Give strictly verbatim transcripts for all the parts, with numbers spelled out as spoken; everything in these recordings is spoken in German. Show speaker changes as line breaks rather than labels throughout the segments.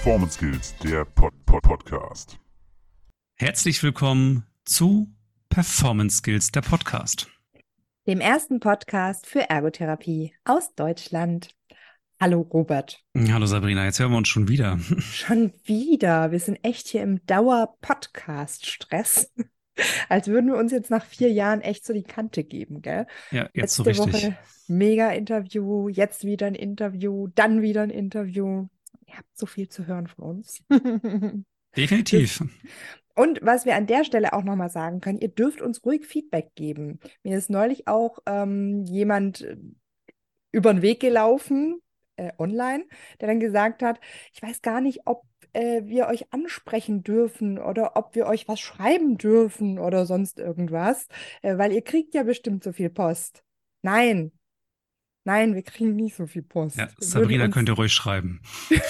Performance Skills, der Pod -Pod Podcast.
Herzlich willkommen zu Performance Skills, der Podcast.
Dem ersten Podcast für Ergotherapie aus Deutschland. Hallo Robert.
Hallo Sabrina, jetzt hören wir uns schon wieder.
Schon wieder. Wir sind echt hier im Dauer-Podcast-Stress. Als würden wir uns jetzt nach vier Jahren echt so die Kante geben, gell?
Ja, jetzt so
Letzte
richtig.
Woche Mega-Interview, jetzt wieder ein Interview, dann wieder ein Interview. Ihr habt so viel zu hören von uns.
Definitiv.
Und was wir an der Stelle auch nochmal sagen können, ihr dürft uns ruhig Feedback geben. Mir ist neulich auch ähm, jemand äh, über den Weg gelaufen, äh, online, der dann gesagt hat, ich weiß gar nicht, ob äh, wir euch ansprechen dürfen oder ob wir euch was schreiben dürfen oder sonst irgendwas, äh, weil ihr kriegt ja bestimmt so viel Post. Nein, nein, wir kriegen nicht so viel Post.
Ja,
Wir würden
Sabrina
uns-
könnt ihr ruhig schreiben.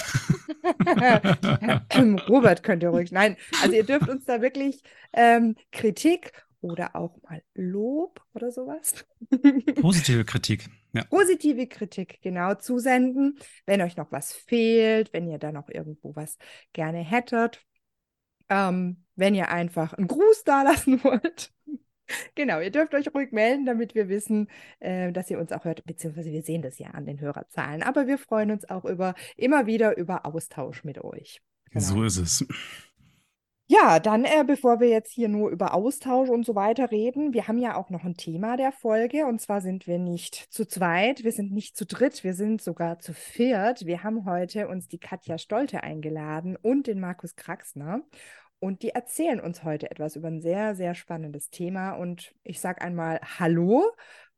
Robert könnt ihr ruhig. Nein, also ihr dürft uns da wirklich ähm, Kritik oder auch mal Lob oder sowas.
Positive Kritik. Ja.
Positive Kritik, genau, zusenden. Wenn euch noch was fehlt, wenn ihr da noch irgendwo was gerne hättet. Ähm, wenn ihr einfach einen Gruß dalassen wollt. Genau, ihr dürft euch ruhig melden, damit wir wissen, äh, dass ihr uns auch hört, beziehungsweise wir sehen das ja an den Hörerzahlen. Aber wir freuen uns auch über immer wieder über Austausch mit euch. Genau.
So ist es.
Ja, dann, äh, bevor wir jetzt hier nur über Austausch und so weiter reden, wir haben ja auch noch ein Thema der Folge, und zwar sind wir nicht zu zweit, wir sind nicht zu dritt, wir sind sogar zu viert. Wir haben heute uns die Katja Stolte eingeladen und den Markus Kraxner, und die erzählen uns heute etwas über ein sehr, sehr spannendes Thema, und ich sage einmal Hallo.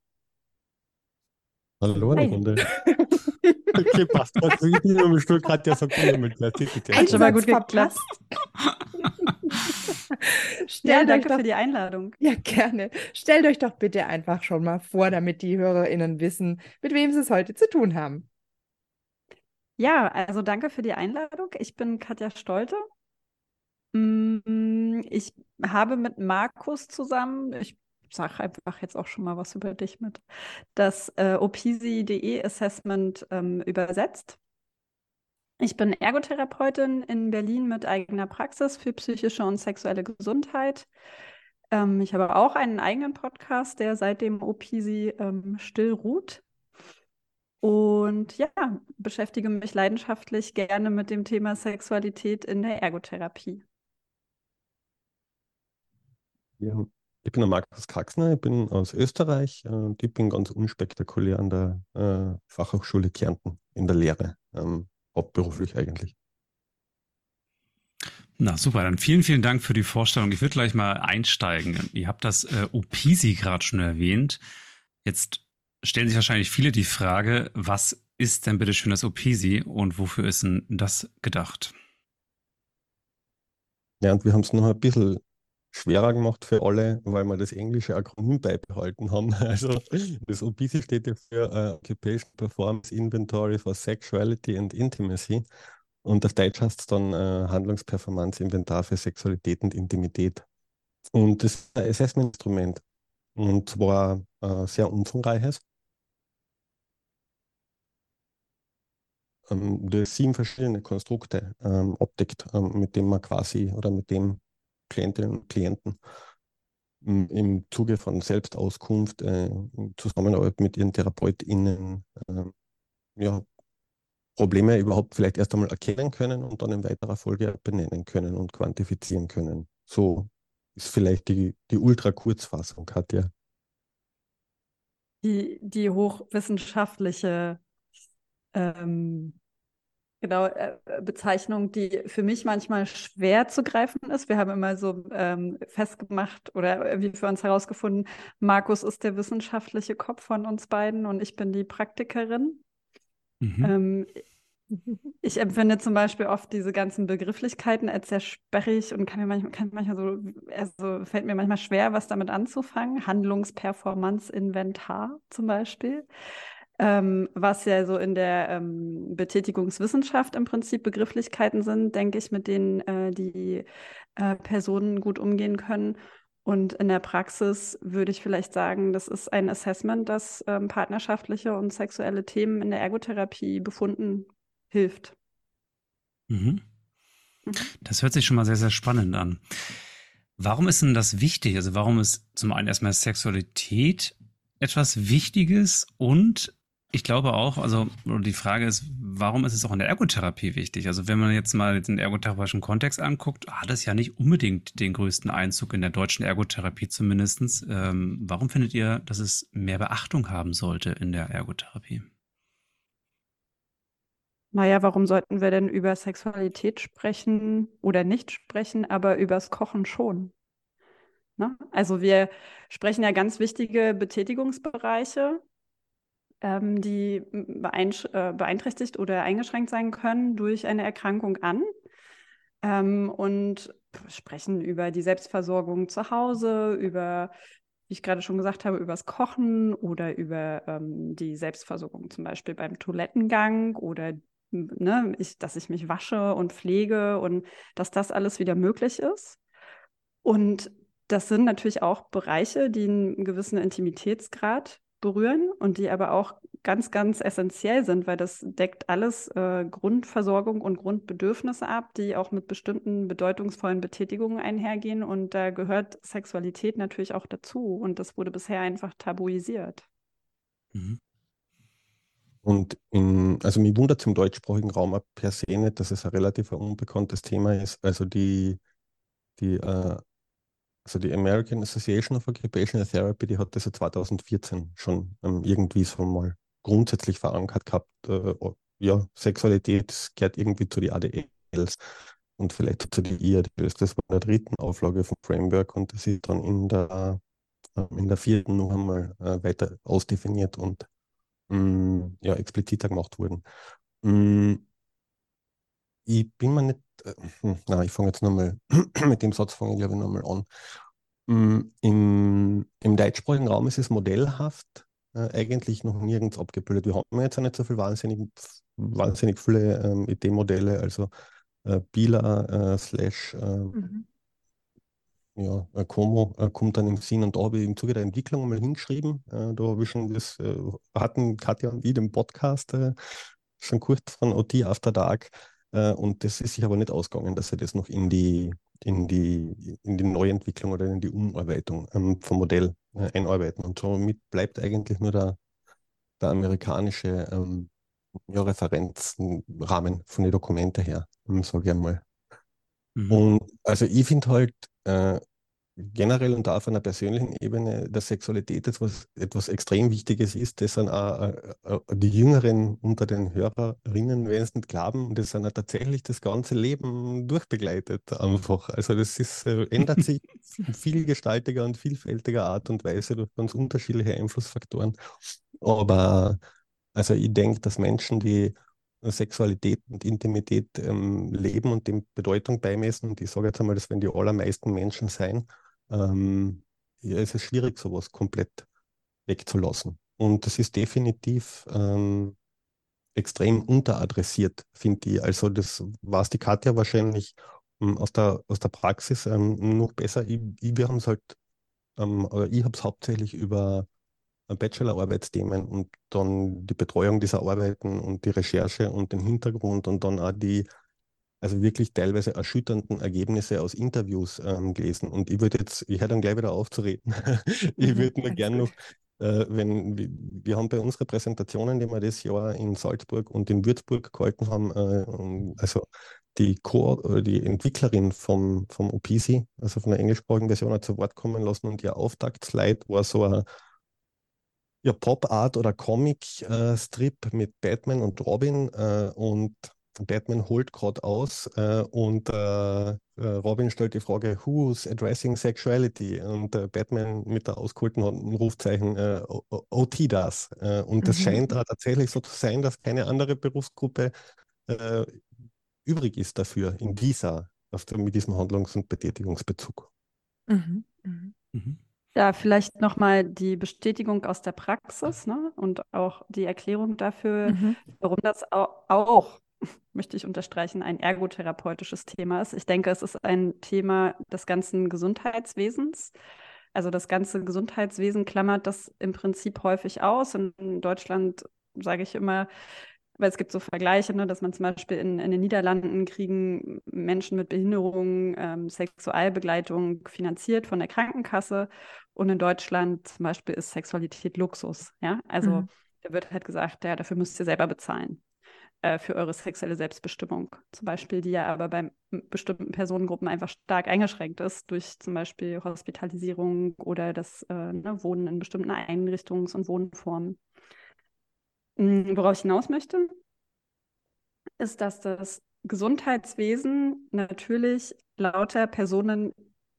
Hallo in die
Hi.
Runde. Okay, passt. Also ich bin im Stuhl gerade ja so cool mit der Titel.
Hat schon mal gut
Einsatz
geklappt. Ja,
Stellt euch
danke
doch
für die Einladung.
Ja, gerne. Stellt euch doch bitte einfach schon mal vor, damit die HörerInnen wissen, mit wem sie es heute zu tun haben.
Ja, also danke für die Einladung. Ich bin Katja Stolte. Mm, Ich habe mit Markus zusammen, ich sage einfach jetzt auch schon mal was über dich mit, das äh, O P S I punkt de Assessment ähm, übersetzt. Ich bin Ergotherapeutin in Berlin mit eigener Praxis für psychische und sexuelle Gesundheit. Ähm, ich habe auch einen eigenen Podcast, der seit dem O P S I ähm, still ruht. Und ja, beschäftige mich leidenschaftlich gerne mit dem Thema Sexualität in der Ergotherapie.
Ja, ich bin der Markus Kraxner, ich bin aus Österreich und ich bin ganz unspektakulär an der äh, Fachhochschule Kärnten in der Lehre, ähm, hauptberuflich eigentlich.
Na super, dann vielen, vielen Dank für die Vorstellung. Ich würde gleich mal einsteigen. Ihr habt das äh, O P S I gerade schon erwähnt. Jetzt stellen sich wahrscheinlich viele die Frage, was ist denn bitte schön das O P S I und wofür ist denn das gedacht?
Ja, und wir haben es noch ein bisschen schwerer gemacht für alle, weil wir das englische Akronym beibehalten haben. Also das O P S I steht ja für äh, Occupation Performance Inventory for Sexuality and Intimacy. Und auf Deutsch heißt es dann äh, Handlungsperformance-Inventar für Sexualität und Intimität. Und das ist ein Assessment-Instrument. Und zwar äh, sehr umfangreiches. Ähm, das sieben verschiedene Konstrukte ähm, abdeckt, ähm, mit dem man quasi oder mit dem Klientinnen und Klienten im, im Zuge von Selbstauskunft, äh, in Zusammenarbeit mit ihren TherapeutInnen, äh, ja, Probleme überhaupt vielleicht erst einmal erkennen können und dann in weiterer Folge benennen können und quantifizieren können. So ist vielleicht die, die Ultra-Kurzfassung, Katja.
Die, die hochwissenschaftliche ähm, genau, äh, Bezeichnung, die für mich manchmal schwer zu greifen ist. Wir haben immer so ähm, festgemacht oder wie für uns herausgefunden, Markus ist der wissenschaftliche Kopf von uns beiden und ich bin die Praktikerin.
Mhm.
Ähm, ich empfinde zum Beispiel oft diese ganzen Begrifflichkeiten als sehr sperrig und kann mir manchmal, kann manchmal so, also fällt mir manchmal schwer, was damit anzufangen. Handlungsperformance-Inventar zum Beispiel. Ähm, was ja so in der ähm, Betätigungswissenschaft im Prinzip Begrifflichkeiten sind, denke ich, mit denen äh, die äh, Personen gut umgehen können. Und in der Praxis würde ich vielleicht sagen, das ist ein Assessment, das ähm, partnerschaftliche und sexuelle Themen in der Ergotherapie befunden hilft.
Mhm.
Mhm.
Das hört sich schon mal sehr, sehr spannend an. Warum ist denn das wichtig? Also warum ist zum einen erstmal Sexualität etwas Wichtiges und ich glaube auch, also oder die Frage ist, warum ist es auch in der Ergotherapie wichtig? Also wenn man jetzt mal den ergotherapeutischen Kontext anguckt, hat es ja nicht unbedingt den größten Einzug in der deutschen Ergotherapie zumindest. Ähm, warum findet ihr, dass es mehr Beachtung haben sollte in der Ergotherapie?
Naja, warum sollten wir denn über Sexualität sprechen oder nicht sprechen, aber übers Kochen schon? Ne? Also wir sprechen ja ganz wichtige Betätigungsbereiche, ähm, die beeinsch- äh, beeinträchtigt oder eingeschränkt sein können durch eine Erkrankung an. Ähm, und sprechen über die Selbstversorgung zu Hause, über, wie ich gerade schon gesagt habe, übers Kochen oder über ähm, die Selbstversorgung zum Beispiel beim Toilettengang oder ne, ich, dass ich mich wasche und pflege und dass das alles wieder möglich ist. Und das sind natürlich auch Bereiche, die einen gewissen Intimitätsgrad berühren und die aber auch ganz, ganz essentiell sind, weil das deckt alles äh, Grundversorgung und Grundbedürfnisse ab, die auch mit bestimmten bedeutungsvollen Betätigungen einhergehen. Und da gehört Sexualität natürlich auch dazu. Und das wurde bisher einfach tabuisiert.
Mhm.
Und in, also mich wundert es im deutschsprachigen Raum auch per se nicht, dass es ein relativ unbekanntes Thema ist. Also die, die, äh, also die American Association of Occupational Therapy, die hat das ja zwanzig vierzehn schon ähm, irgendwie so mal grundsätzlich verankert gehabt. Äh, ja, Sexualität gehört irgendwie zu den A D Ls und vielleicht zu den I A D Ls. Das war in der dritten Auflage vom Framework und das ist dann in der, äh, in der vierten noch einmal äh, weiter ausdefiniert und mh, ja, expliziter gemacht worden. Mh, ich bin mir nicht, äh, hm, na, ich fange jetzt nochmal, mit dem Satz fange ich glaube ich nochmal an. Mm, Im, Im deutschsprachigen Raum ist es modellhaft äh, eigentlich noch nirgends abgebildet. Wir haben jetzt auch nicht so viel wahnsinnig, wahnsinnig viele ähm, Ideenmodelle, also äh, Bila äh, slash äh,
Mhm.
ja, äh, Como äh, kommt dann im Sinn und da habe ich im Zuge der Entwicklung mal hingeschrieben. Äh, da habe ich schon das, äh, hatten Katja und ich den Podcast äh, schon kurz von O T After Dark äh, und das ist sich aber nicht ausgegangen, dass er das noch in die, in die, in die Neuentwicklung oder in die Umarbeitung ähm, vom Modell äh, einarbeiten. Und somit bleibt eigentlich nur der, der amerikanische ähm, ja, Referenzrahmen von den Dokumenten her, ähm, sage ich einmal.
Mhm.
Und also ich finde halt, äh, generell und auf einer persönlichen Ebene, dass Sexualität etwas, etwas extrem Wichtiges ist. Das sind auch äh, äh, die Jüngeren unter den Hörerinnen, wenn es nicht glauben, und das sind auch tatsächlich das ganze Leben durchbegleitet einfach. Also das ist, äh, ändert sich in vielgestaltiger und vielfältiger Art und Weise durch ganz unterschiedliche Einflussfaktoren. Aber also ich denke, dass Menschen, die Sexualität und Intimität ähm, leben und dem Bedeutung beimessen, und ich sage jetzt einmal, das werden die allermeisten Menschen sein, ähm, ja, es ist schwierig, sowas komplett wegzulassen. Und das ist definitiv ähm, extrem unteradressiert, finde ich. Also das weiß die Katja wahrscheinlich ähm, aus der, aus der Praxis ähm, noch besser. Ich, ich, wir haben es halt, ähm, oder ich habe es hauptsächlich über äh, Bachelorarbeitsthemen und dann die Betreuung dieser Arbeiten und die Recherche und den Hintergrund und dann auch die also wirklich teilweise erschütternden Ergebnisse aus Interviews ähm, gelesen. Und ich würde jetzt, ich höre dann gleich wieder auf zu reden. Ich
Mhm,
würde mir
alles
gern
gut.
noch, äh, wenn wir, wir haben bei unseren Präsentationen, die wir das Jahr in Salzburg und in Würzburg gehalten haben, äh, um- also die, Co oder die Entwicklerin vom, vom O P S I, also von der englischsprachigen Version, hat zu Wort kommen lassen und ihr Auftaktslide war so ein ja, Pop-Art oder Comic-Strip mit Batman und Robin äh, und Batman holt gerade aus äh, und äh, äh, Robin stellt die Frage, who's addressing sexuality? Und äh, Batman mit der ausgeholten Hand ein Rufzeichen, äh, O- O- O T das. Äh, und das
Mhm.
scheint äh, tatsächlich so zu sein, dass keine andere Berufsgruppe äh, übrig ist dafür, in dieser, auf der, mit diesem Handlungs- und Betätigungsbezug.
Mhm. Mhm.
Mhm.
Da vielleicht nochmal die Bestätigung aus der Praxis, ne? Und auch die Erklärung dafür,
Mhm.
warum das au- auch, möchte ich unterstreichen, ein ergotherapeutisches Thema ist. Ich denke, es ist ein Thema des ganzen Gesundheitswesens. Also das ganze Gesundheitswesen klammert das im Prinzip häufig aus. In Deutschland sage ich immer, weil es gibt so Vergleiche, ne, dass man zum Beispiel in, in den Niederlanden kriegen Menschen mit Behinderungen ähm, Sexualbegleitung finanziert von der Krankenkasse und in Deutschland zum Beispiel ist Sexualität Luxus. Ja? Also
Mhm.
da wird halt gesagt, ja, dafür müsst ihr selber bezahlen äh, für eure sexuelle Selbstbestimmung. Zum Beispiel, die ja aber bei bestimmten Personengruppen einfach stark eingeschränkt ist durch zum Beispiel Hospitalisierung oder das äh, ne, Wohnen in bestimmten Einrichtungs- und Wohnformen. Mm, Worauf ich hinaus möchte, ist, dass das Gesundheitswesen natürlich lauter Personen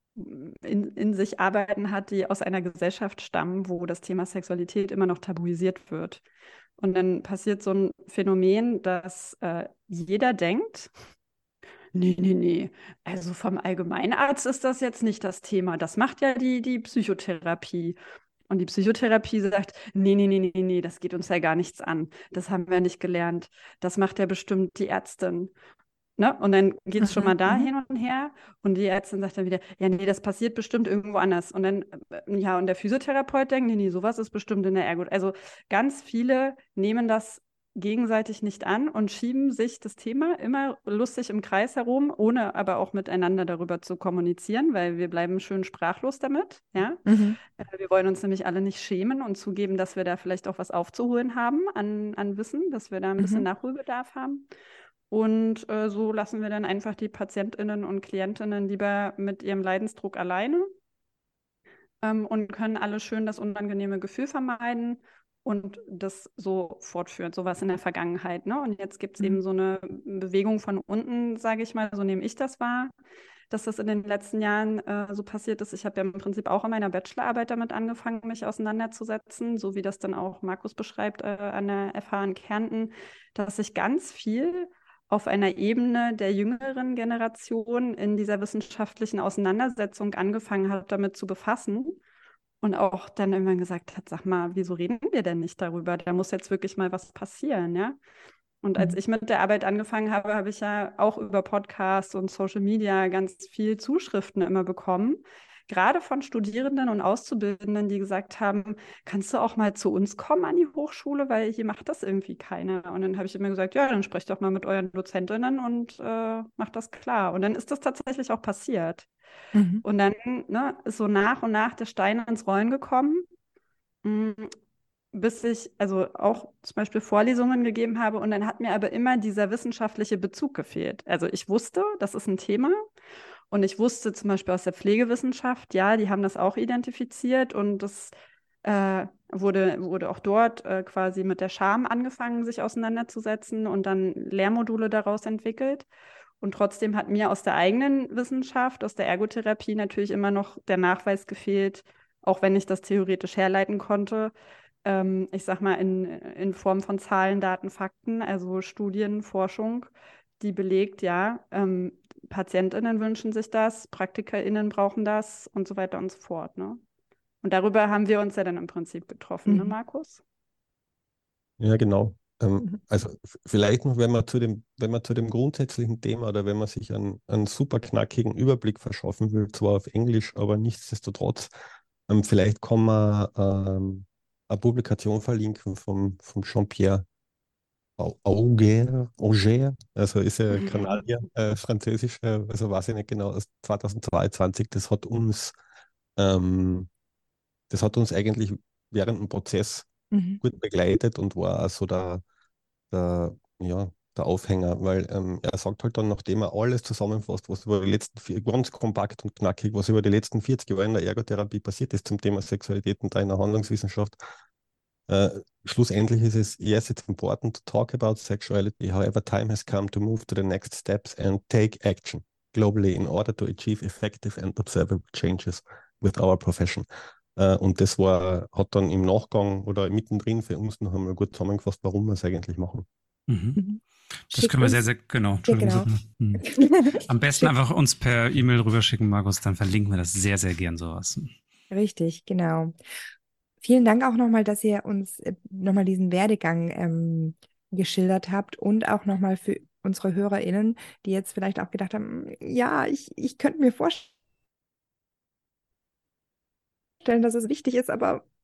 in, in sich arbeiten hat, die aus einer Gesellschaft stammen, wo das Thema Sexualität immer noch tabuisiert wird. Und dann passiert so ein Phänomen, dass äh, jeder denkt, nee, nee, nee, also vom Allgemeinarzt ist das jetzt nicht das Thema. Das macht ja die, die Psychotherapie. Und die Psychotherapie sagt, nee, nee, nee, nee, nee, das geht uns ja gar nichts an. Das haben wir nicht gelernt. Das macht ja bestimmt die Ärztin. Ne? Und dann geht es schon mal
Mhm.
da
Mhm.
hin und her. Und die Ärztin sagt dann wieder, ja, nee, das passiert bestimmt irgendwo anders. Und dann, äh, ja, und der Physiotherapeut denkt, nee, nee, sowas ist bestimmt in der Ergo. Also ganz viele nehmen das gegenseitig nicht an und schieben sich das Thema immer lustig im Kreis herum, ohne aber auch miteinander darüber zu kommunizieren, weil wir bleiben schön sprachlos damit. Ja?
Mhm.
Äh, Wir wollen uns nämlich alle nicht schämen und zugeben, dass wir da vielleicht auch was aufzuholen haben an, an Wissen, dass wir da ein bisschen
Mhm.
Nachholbedarf haben. Und äh, so lassen wir dann einfach die PatientInnen und KlientInnen lieber mit ihrem Leidensdruck alleine ähm, und können alle schön das unangenehme Gefühl vermeiden und das so fortführen, sowas in der Vergangenheit. Ne? Und jetzt gibt es eben
Mhm.
so eine Bewegung von unten, sage ich mal, so nehme ich das wahr, dass das in den letzten Jahren äh, so passiert ist. Ich habe ja im Prinzip auch in meiner Bachelorarbeit damit angefangen, mich auseinanderzusetzen, so wie das dann auch Markus beschreibt äh, an der F H in Kärnten, dass sich ganz viel auf einer Ebene der jüngeren Generation in dieser wissenschaftlichen Auseinandersetzung angefangen hat, damit zu befassen und auch dann irgendwann gesagt hat, sag mal, wieso reden wir denn nicht darüber? Da muss jetzt wirklich mal was passieren, ja? Und als
Mhm.
ich mit der Arbeit angefangen habe, habe ich ja auch über Podcasts und Social Media ganz viel Zuschriften immer bekommen, gerade von Studierenden und Auszubildenden, die gesagt haben, kannst du auch mal zu uns kommen an die Hochschule, weil hier macht das irgendwie keiner. Und dann habe ich immer gesagt, ja, dann sprecht doch mal mit euren Dozentinnen und äh, macht das klar. Und dann ist das tatsächlich auch passiert.
Mhm.
Und dann ne, ist so nach und nach der Stein ins Rollen gekommen. Mm, bis ich also auch zum Beispiel Vorlesungen gegeben habe und dann hat mir aber immer dieser wissenschaftliche Bezug gefehlt. Also ich wusste, das ist ein Thema und ich wusste zum Beispiel aus der Pflegewissenschaft, ja, die haben das auch identifiziert und das äh, wurde, wurde auch dort äh, quasi mit der Scham angefangen, sich auseinanderzusetzen und dann Lehrmodule daraus entwickelt. Und trotzdem hat mir aus der eigenen Wissenschaft, aus der Ergotherapie natürlich immer noch der Nachweis gefehlt, auch wenn ich das theoretisch herleiten konnte, ähm, ich sag mal, in, in Form von Zahlen, Daten, Fakten, also Studien, Forschung, die belegt, ja, ähm, PatientInnen wünschen sich das, PraktikerInnen brauchen das und so weiter und so fort. Ne? Und darüber haben wir uns ja dann im Prinzip getroffen, ne,
Mhm.
Markus?
Ja, genau. Ähm,
Mhm.
also f- vielleicht noch, wenn man zu dem, wenn man zu dem grundsätzlichen Thema oder wenn man sich einen, einen super knackigen Überblick verschaffen will, zwar auf Englisch, aber nichtsdestotrotz, ähm, vielleicht kann man ähm, eine Publikation verlinken vom, vom Jean-Pierre Au- Auger, Auger, also ist er Kanadier, äh, französisch, äh, also weiß ich nicht genau, aus zweitausendzweiundzwanzig, das hat uns, ähm, das hat uns eigentlich während dem Prozess
Mhm.
gut begleitet und war auch so der, der, ja, der Aufhänger, weil ähm, er sagt halt dann, nachdem er alles zusammenfasst, was über die letzten vier, ganz kompakt und knackig, was über die letzten vierzig Jahre in der Ergotherapie passiert ist zum Thema Sexualität und einer Handlungswissenschaft, äh, schlussendlich ist es, yes, it's important to talk about sexuality. However, time has come to move to the next steps and take action globally in order to achieve effective and observable changes with our profession. Äh, und das war, hat dann im Nachgang oder mittendrin für uns noch einmal gut zusammengefasst, warum wir es eigentlich machen.
Mhm.
Mhm.
Das
Schickt
können wir sehr,
uns,
sehr, genau,
ja
Entschuldigung.
genau.
sag mal. Hm. Am besten
Schickt,
einfach uns per E-Mail rüberschicken, Markus, dann verlinken wir das sehr, sehr gern sowas.
richtig, genau. Vielen Dank auch nochmal, dass ihr uns äh, nochmal diesen Werdegang ähm, geschildert habt und auch nochmal für unsere HörerInnen, die jetzt vielleicht auch gedacht haben, ja, ich, ich könnte mir vorstellen, dass es wichtig ist, aber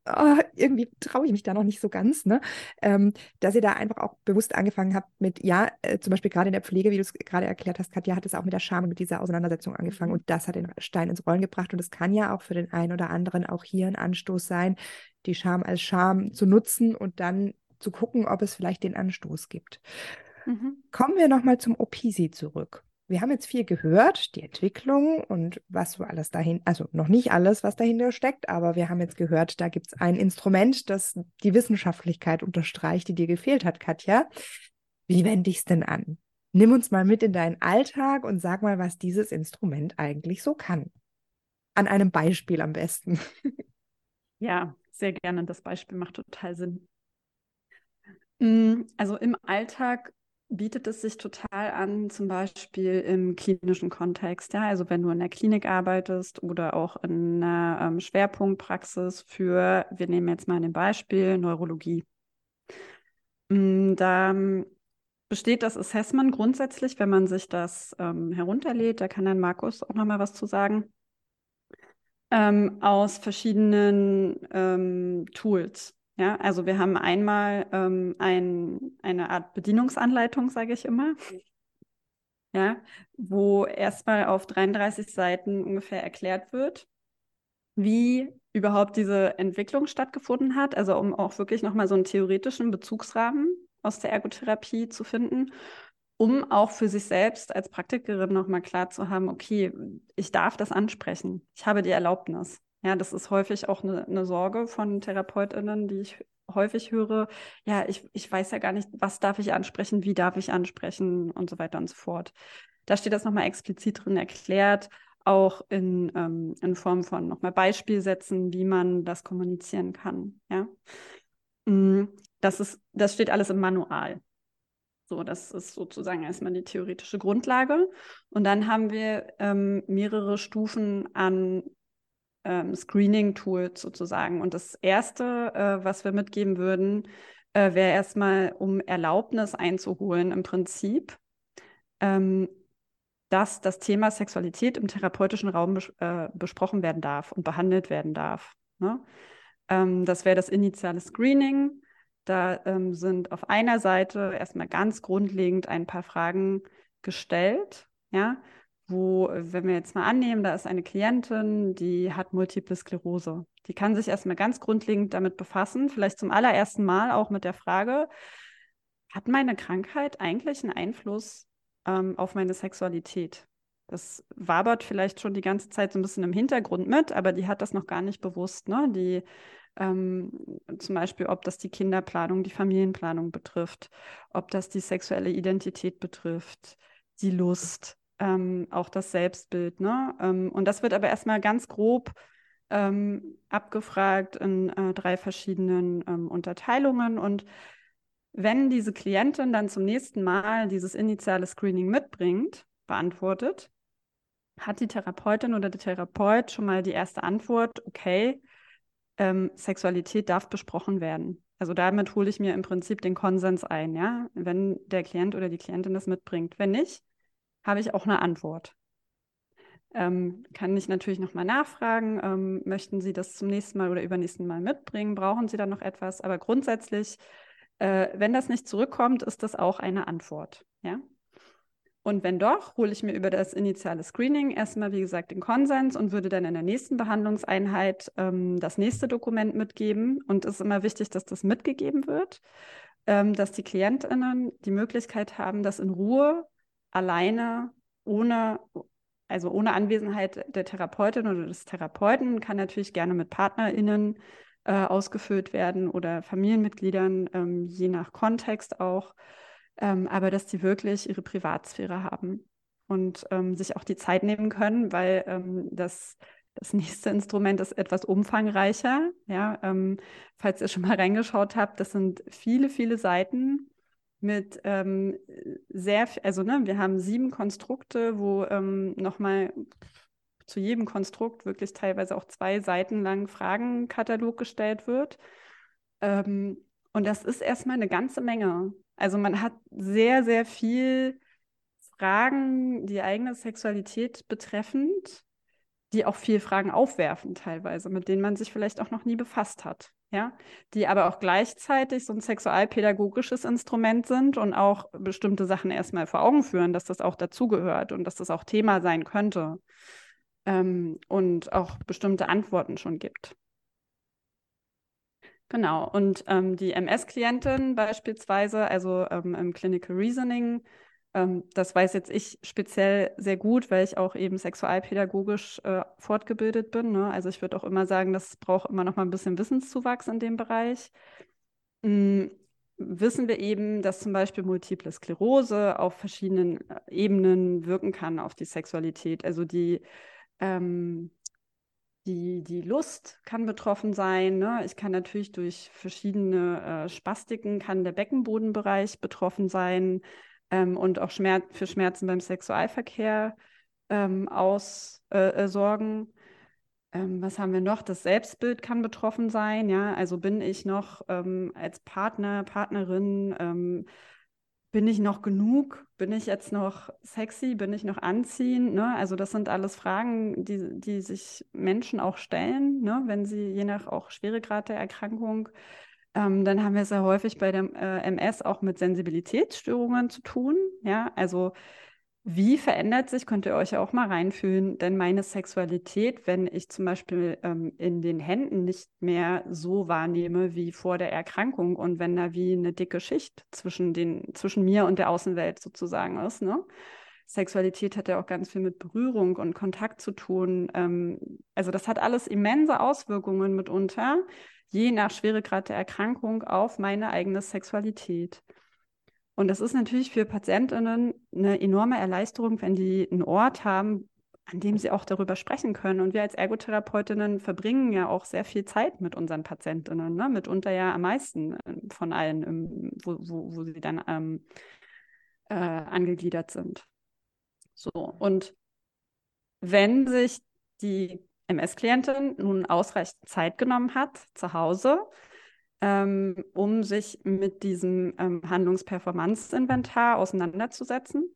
oh, irgendwie traue ich mich da noch nicht so ganz, ne? Ähm, dass ihr da einfach auch bewusst angefangen habt mit, ja, äh, zum Beispiel gerade in der Pflege, wie du es gerade erklärt hast, Katja, hat es auch mit der Scham und mit dieser Auseinandersetzung angefangen und das hat den Stein ins Rollen gebracht und es kann ja auch für den einen oder anderen auch hier ein Anstoß sein, die Scham als Scham zu nutzen und dann zu gucken, ob es vielleicht den Anstoß gibt.
Mhm.
Kommen wir nochmal zum Opisi zurück. Wir haben jetzt viel gehört, die Entwicklung und was so alles dahin, also noch nicht alles, was dahinter steckt, aber wir haben jetzt gehört, da gibt es ein Instrument, das die Wissenschaftlichkeit unterstreicht, die dir gefehlt hat, Katja. Wie wende ich es denn an? Nimm uns mal mit in deinen Alltag und sag mal, was dieses Instrument eigentlich so kann. An einem Beispiel am besten.
Ja, sehr gerne. Das Beispiel macht total Sinn. Mm, Also im Alltag bietet es sich total an, zum Beispiel im klinischen Kontext. Ja? Also wenn du in der Klinik arbeitest oder auch in einer ähm, Schwerpunktpraxis für, wir nehmen jetzt mal ein Beispiel, Neurologie. Mm, Da ähm, besteht das Assessment grundsätzlich, wenn man sich das ähm, herunterlädt, da kann dann Markus auch nochmal was zu sagen, ähm, aus verschiedenen ähm, Tools. Ja, also wir haben einmal ähm, ein, eine Art Bedienungsanleitung, sage ich immer, ja, wo erstmal auf dreiunddreißig Seiten ungefähr erklärt wird, wie überhaupt diese Entwicklung stattgefunden hat, also um auch wirklich nochmal so einen theoretischen Bezugsrahmen aus der Ergotherapie zu finden, um auch für sich selbst als Praktikerin nochmal klar zu haben, okay, ich darf das ansprechen, ich habe die Erlaubnis. Ja, das ist häufig auch eine, eine Sorge von TherapeutInnen, die ich häufig höre. Ja, ich, ich weiß ja gar nicht, was darf ich ansprechen, wie darf ich ansprechen und so weiter und so fort. Da steht das nochmal explizit drin erklärt, auch in, ähm, in Form von nochmal Beispielsätzen, wie man das kommunizieren kann. Ja? Das ist, das steht alles im Manual. So, das ist sozusagen erstmal die theoretische Grundlage. Und dann haben wir ähm, mehrere Stufen an ähm, Screening-Tools sozusagen. Und das Erste, äh, was wir mitgeben würden, äh, wäre erstmal, um Erlaubnis einzuholen, im Prinzip, ähm, dass das Thema Sexualität im therapeutischen Raum bes äh, besprochen werden darf und behandelt werden darf. Ne? Ähm, das wäre das initiale Screening. Da ähm, sind auf einer Seite erstmal ganz grundlegend ein paar Fragen gestellt, ja, wo, wenn wir jetzt mal annehmen, da ist eine Klientin, die hat Multiple Sklerose. Die kann sich erstmal ganz grundlegend damit befassen, vielleicht zum allerersten Mal auch mit der Frage, hat meine Krankheit eigentlich einen Einfluss ähm, auf meine Sexualität? Das wabert vielleicht schon die ganze Zeit so ein bisschen im Hintergrund mit, aber die hat das noch gar nicht bewusst, ne? Die ähm, zum Beispiel, ob das die Kinderplanung, die Familienplanung betrifft, ob das die sexuelle Identität betrifft, die Lust, ähm, auch das Selbstbild, ne? Ähm, und das wird aber erstmal ganz grob ähm, abgefragt in äh, drei verschiedenen ähm, Unterteilungen. Und wenn diese Klientin dann zum nächsten Mal dieses initiale Screening mitbringt, beantwortet, hat die Therapeutin oder der Therapeut schon mal die erste Antwort, okay, ähm, Sexualität darf besprochen werden. Also damit hole ich mir im Prinzip den Konsens ein, ja, wenn der Klient oder die Klientin das mitbringt. Wenn nicht, habe ich auch eine Antwort. Ähm, kann ich natürlich nochmal nachfragen, ähm, möchten Sie das zum nächsten Mal oder übernächsten Mal mitbringen? Brauchen Sie da noch etwas? Aber grundsätzlich, äh, wenn das nicht zurückkommt, ist das auch eine Antwort, ja. Und wenn doch, hole ich mir über das initiale Screening erstmal, wie gesagt, den Konsens und würde dann in der nächsten Behandlungseinheit ähm, das nächste Dokument mitgeben. Und es ist immer wichtig, dass das mitgegeben wird, ähm, dass die KlientInnen die Möglichkeit haben, das in Ruhe, alleine, ohne, also ohne Anwesenheit der Therapeutin oder des Therapeuten, kann natürlich gerne mit PartnerInnen äh, ausgefüllt werden oder Familienmitgliedern, ähm, je nach Kontext auch. Ähm, aber dass die wirklich ihre Privatsphäre haben und ähm, sich auch die Zeit nehmen können, weil ähm, das, das nächste Instrument ist etwas umfangreicher. Ja, ähm, falls ihr schon mal reingeschaut habt, das sind viele, viele Seiten mit ähm, sehr, also ne, wir haben sieben Konstrukte, wo ähm, nochmal zu jedem Konstrukt wirklich teilweise auch zwei Seiten lang Fragenkatalog gestellt wird. Ähm, und das ist erstmal eine ganze Menge. Also man hat sehr, sehr viel Fragen, die eigene Sexualität betreffend, die auch viel Fragen aufwerfen teilweise, mit denen man sich vielleicht auch noch nie befasst hat. ja, die aber auch gleichzeitig so ein sexualpädagogisches Instrument sind und auch bestimmte Sachen erstmal vor Augen führen, dass das auch dazugehört und dass das auch Thema sein könnte, ähm, und auch bestimmte Antworten schon gibt. Genau, und ähm, die M S-Klientin beispielsweise, also ähm, im Clinical Reasoning, ähm, das weiß jetzt ich speziell sehr gut, weil ich auch eben sexualpädagogisch äh, fortgebildet bin. Ne? Also ich würde auch immer sagen, das braucht immer noch mal ein bisschen Wissenszuwachs in dem Bereich. Mm, wissen wir eben, dass zum Beispiel Multiple Sklerose auf verschiedenen äh, Ebenen wirken kann auf die Sexualität. Also die ähm, Die, die Lust kann betroffen sein. Ne? Ich kann natürlich durch verschiedene äh, Spastiken, kann der Beckenbodenbereich betroffen sein, ähm, und auch Schmerz, für Schmerzen beim Sexualverkehr ähm, aus, äh, äh, sorgen. Ähm, was haben wir noch? Das Selbstbild kann betroffen sein. Ja? Also bin ich noch ähm, als Partner, Partnerin, ähm, bin ich noch genug? Bin ich jetzt noch sexy? Bin ich noch anziehend? Ne? Also das sind alles Fragen, die, die sich Menschen auch stellen, ne? Wenn sie je nach auch Schweregrad der Erkrankung. Ähm, dann haben wir es ja häufig bei der äh, M S auch mit Sensibilitätsstörungen zu tun. Ja, also wie verändert sich, könnt ihr euch ja auch mal reinfühlen, denn meine Sexualität, wenn ich zum Beispiel ähm, in den Händen nicht mehr so wahrnehme wie vor der Erkrankung und wenn da wie eine dicke Schicht zwischen den, zwischen mir und der Außenwelt sozusagen ist, ne? Sexualität hat ja auch ganz viel mit Berührung und Kontakt zu tun. Ähm, also das hat alles immense Auswirkungen mitunter, je nach Schweregrad der Erkrankung, auf meine eigene Sexualität. Und das ist natürlich für PatientInnen eine enorme Erleichterung, wenn die einen Ort haben, an dem sie auch darüber sprechen können. Und wir als Ergotherapeutinnen verbringen ja auch sehr viel Zeit mit unseren PatientInnen, ne? Mitunter ja am meisten von allen, im, wo, wo, wo sie dann ähm, äh, angegliedert sind. So, und wenn sich die M S-Klientin nun ausreichend Zeit genommen hat zu Hause, ähm, um sich mit diesem ähm, Handlungs-Performance-Inventar auseinanderzusetzen,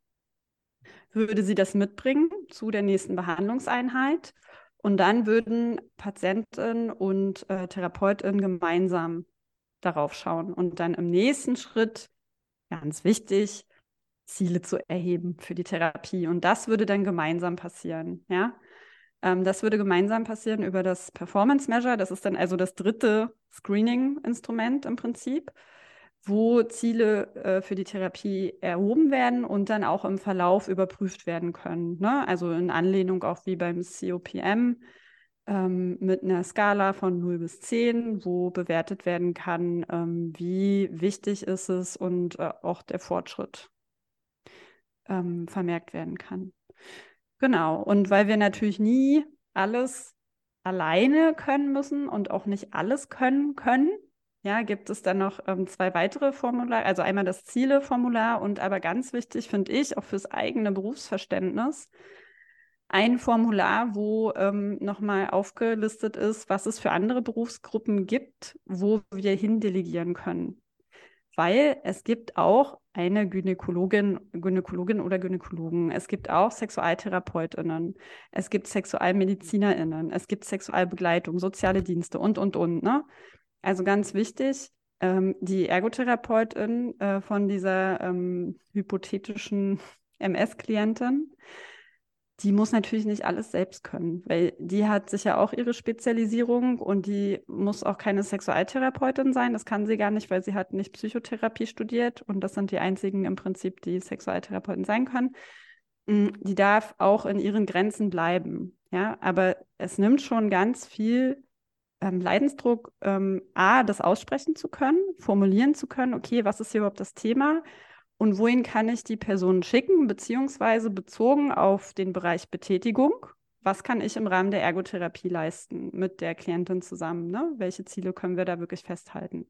würde sie das mitbringen zu der nächsten Behandlungseinheit und dann würden Patientin und äh, Therapeutin gemeinsam darauf schauen und dann im nächsten Schritt, ganz wichtig, Ziele zu erheben für die Therapie. Und das würde dann gemeinsam passieren, ja. Ähm, das würde gemeinsam passieren über das Performance Measure. Das ist dann also das dritte Screening-Instrument im Prinzip, wo Ziele äh, für die Therapie erhoben werden und dann auch im Verlauf überprüft werden können. Ne? Also in Anlehnung auch wie beim C O P M ähm, mit einer Skala von null bis zehn, wo bewertet werden kann, ähm, wie wichtig ist es und äh, auch der Fortschritt ähm, vermerkt werden kann. Genau, und weil wir natürlich nie alles alleine können müssen und auch nicht alles können können, ja, gibt es dann noch ähm, zwei weitere Formulare, also einmal das Ziele-Formular und aber ganz wichtig finde ich auch fürs eigene Berufsverständnis ein Formular, wo ähm, nochmal aufgelistet ist, was es für andere Berufsgruppen gibt, wo wir hindelegieren können. Weil es gibt auch eine Gynäkologin, Gynäkologin oder Gynäkologen. Es gibt auch SexualtherapeutInnen. Es gibt SexualmedizinerInnen. Es gibt Sexualbegleitung, soziale Dienste und, und, und. Ne? Also ganz wichtig, ähm, die Ergotherapeutin äh, von dieser ähm, hypothetischen M S-Klientin, die muss natürlich nicht alles selbst können, weil die hat sicher auch ihre Spezialisierung und die muss auch keine Sexualtherapeutin sein. Das kann sie gar nicht, weil sie hat nicht Psychotherapie studiert und das sind die einzigen im Prinzip, die Sexualtherapeuten sein können. Die darf auch in ihren Grenzen bleiben, ja, aber es nimmt schon ganz viel ähm, Leidensdruck, ähm, A, das aussprechen zu können, formulieren zu können, okay, was ist hier überhaupt das Thema? Und wohin kann ich die Person schicken, beziehungsweise bezogen auf den Bereich Betätigung? Was kann ich im Rahmen der Ergotherapie leisten mit der Klientin zusammen? Ne? Welche Ziele können wir da wirklich festhalten?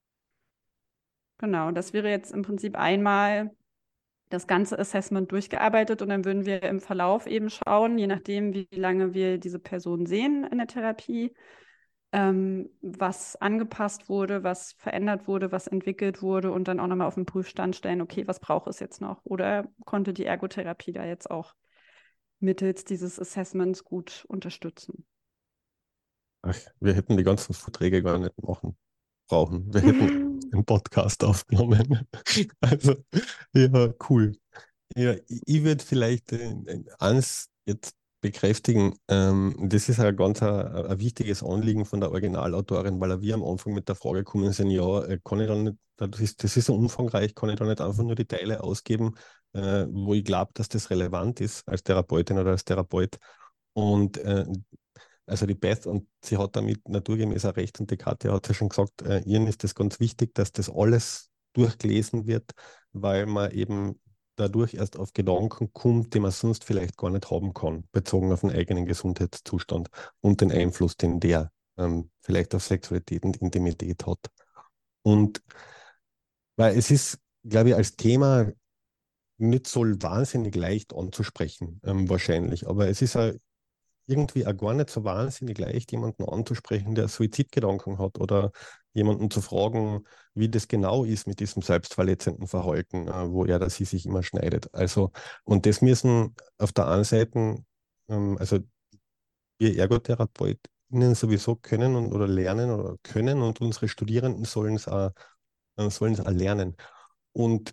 Genau, das wäre jetzt im Prinzip einmal das ganze Assessment durchgearbeitet und dann würden wir im Verlauf eben schauen, je nachdem, wie lange wir diese Person sehen in der Therapie, Ähm, was angepasst wurde, was verändert wurde, was entwickelt wurde und dann auch nochmal auf den Prüfstand stellen, okay, was braucht es jetzt noch? Oder konnte die Ergotherapie da jetzt auch mittels dieses Assessments gut unterstützen?
Ach, wir hätten die ganzen Vorträge gar nicht machen brauchen. Wir hätten einen Podcast aufgenommen. Also, ja, cool. Ja, ich, ich würde vielleicht äh, eins jetzt bekräftigen. Ähm, das ist ein ganz ein, ein wichtiges Anliegen von der Originalautorin, weil wir am Anfang mit der Frage gekommen sind, ja, äh, kann ich dann nicht, das ist, das ist so umfangreich, kann ich da nicht einfach nur die Teile ausgeben, äh, wo ich glaube, dass das relevant ist als Therapeutin oder als Therapeut. Und äh, also die Beth, und sie hat damit naturgemäß auch recht, und die Katja hat ja schon gesagt, äh, ihnen ist das ganz wichtig, dass das alles durchgelesen wird, weil man eben dadurch erst auf Gedanken kommt, die man sonst vielleicht gar nicht haben kann, bezogen auf den eigenen Gesundheitszustand und den Einfluss, den der ähm, vielleicht auf Sexualität und Intimität hat. Und weil es ist, glaube ich, als Thema nicht so wahnsinnig leicht anzusprechen, ähm, wahrscheinlich, aber es ist auch irgendwie auch gar nicht so wahnsinnig leicht, jemanden anzusprechen, der Suizidgedanken hat oder jemanden zu fragen, wie das genau ist mit diesem selbstverletzenden Verhalten, äh, wo er oder sie sich immer schneidet. Also, und das müssen auf der einen Seite, ähm, also wir ErgotherapeutInnen sowieso können und, oder lernen oder können, und unsere Studierenden sollen es auch, äh, sollen es auch lernen. Und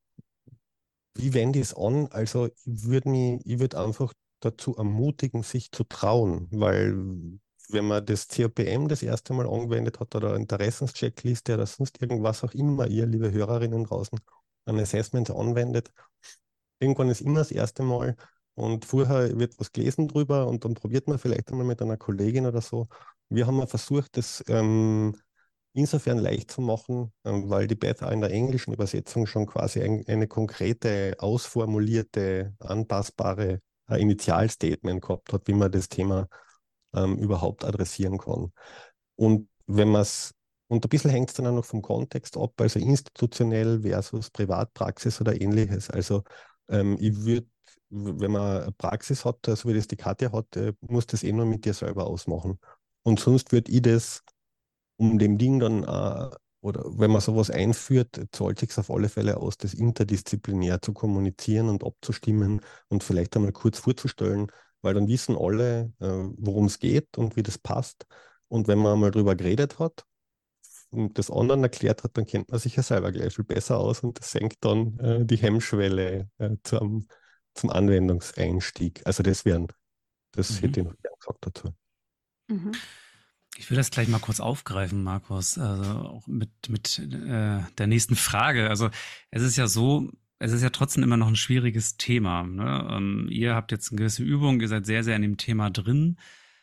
wie wende ich es an? Also ich würde mich, ich würde einfach dazu ermutigen, sich zu trauen, weil wenn man das C O P M das erste Mal angewendet hat oder eine Interessenscheckliste oder sonst irgendwas auch immer, ihr, liebe Hörerinnen draußen, ein Assessment anwendet, irgendwann ist immer das erste Mal, und vorher wird was gelesen drüber und dann probiert man vielleicht einmal mit einer Kollegin oder so. Wir haben mal versucht, das ähm, insofern leicht zu machen, ähm, weil die Beth auch in der englischen Übersetzung schon quasi ein, eine konkrete, ausformulierte, anpassbare äh, Initialstatement gehabt hat, wie man das Thema ähm, überhaupt adressieren kann. Und wenn man es, und ein bisschen hängt es dann auch noch vom Kontext ab, also institutionell versus Privatpraxis oder ähnliches. Also ähm, ich würde, wenn man eine Praxis hat, also wie das die Katja hat, äh, muss das eh nur mit dir selber ausmachen. Und sonst würde ich das um dem Ding dann, äh, oder wenn man sowas einführt, zahlt sich auf alle Fälle aus, das interdisziplinär zu kommunizieren und abzustimmen und vielleicht einmal kurz vorzustellen, weil dann wissen alle, äh, worum es geht und wie das passt. Und wenn man einmal drüber geredet hat und das anderen erklärt hat, dann kennt man sich ja selber gleich viel besser aus, und das senkt dann äh, die Hemmschwelle äh, zum, zum Anwendungseinstieg. Also das wären, das
Mhm.
hätte ich noch gern gesagt dazu.
Mhm.
Ich will das gleich mal kurz aufgreifen, Markus, also auch mit, mit äh, der nächsten Frage. Also es ist ja so, es ist ja trotzdem immer noch ein schwieriges Thema. Ne? Ähm, ihr habt jetzt eine gewisse Übung, ihr seid sehr, sehr in dem Thema drin.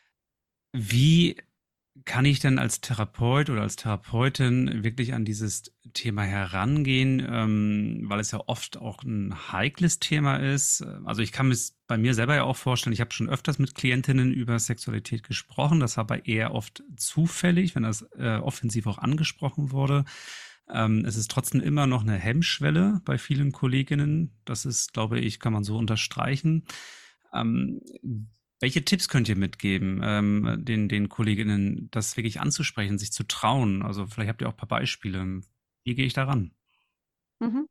Wie kann ich denn als Therapeut oder als Therapeutin wirklich an dieses Thema herangehen, ähm, weil es ja oft auch ein heikles Thema ist? Also ich kann es bei mir selber ja auch vorstellen, ich habe schon öfters mit Klientinnen über Sexualität gesprochen, das war aber eher oft zufällig, wenn das äh, offensiv auch angesprochen wurde. Ähm, es ist trotzdem immer noch eine Hemmschwelle bei vielen Kolleginnen. Das ist, glaube ich, kann man so unterstreichen. Ähm, welche Tipps könnt ihr mitgeben, ähm, den, den Kolleginnen, das wirklich anzusprechen, sich zu trauen? Also vielleicht habt ihr auch ein paar Beispiele. Wie gehe ich da ran?
Mhm.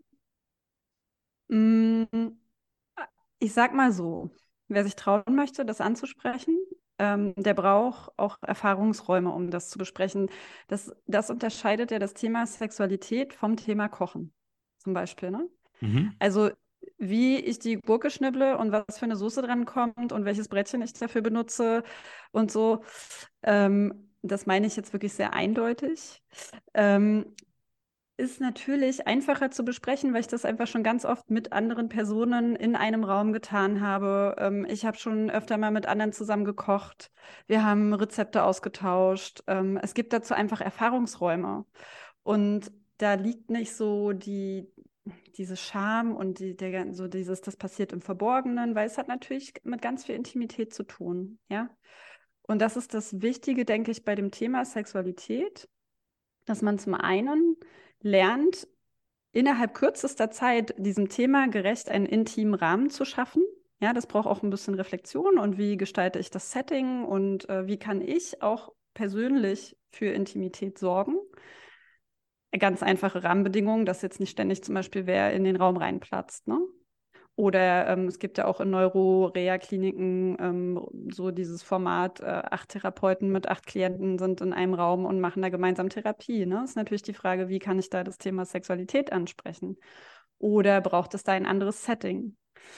Mm, Ich sag mal so, wer sich trauen möchte, das anzusprechen, ähm, der braucht auch Erfahrungsräume, um das zu besprechen. Das, das unterscheidet ja das Thema Sexualität vom Thema Kochen, zum Beispiel, ne?
Mhm.
Also wie ich die Gurke schnibble und was für eine Soße dran kommt und welches Brettchen ich dafür benutze und so, ähm, das meine ich jetzt wirklich sehr eindeutig. Ähm, ist natürlich einfacher zu besprechen, weil ich das einfach schon ganz oft mit anderen Personen in einem Raum getan habe. Ähm, ich habe schon öfter mal mit anderen zusammen gekocht. Wir haben Rezepte ausgetauscht. Ähm, es gibt dazu einfach Erfahrungsräume. Und da liegt nicht so die, diese Scham und die, der, so dieses, das passiert im Verborgenen, weil es hat natürlich mit ganz viel Intimität zu tun, ja. Und das ist das Wichtige, denke ich, bei dem Thema Sexualität, dass man zum einen lernt, innerhalb kürzester Zeit diesem Thema gerecht einen intimen Rahmen zu schaffen. Ja, das braucht auch ein bisschen Reflexion und wie gestalte ich das Setting und äh, wie kann ich auch persönlich für Intimität sorgen. Ganz einfache Rahmenbedingungen, dass jetzt nicht ständig zum Beispiel wer in den Raum reinplatzt, ne? Oder ähm, es gibt ja auch in Neuroreha-Kliniken ähm, so dieses Format, äh, acht Therapeuten mit acht Klienten sind in einem Raum und machen da gemeinsam Therapie. Ne? Ist natürlich die Frage, wie kann ich da das Thema Sexualität ansprechen? Oder braucht es da ein anderes Setting?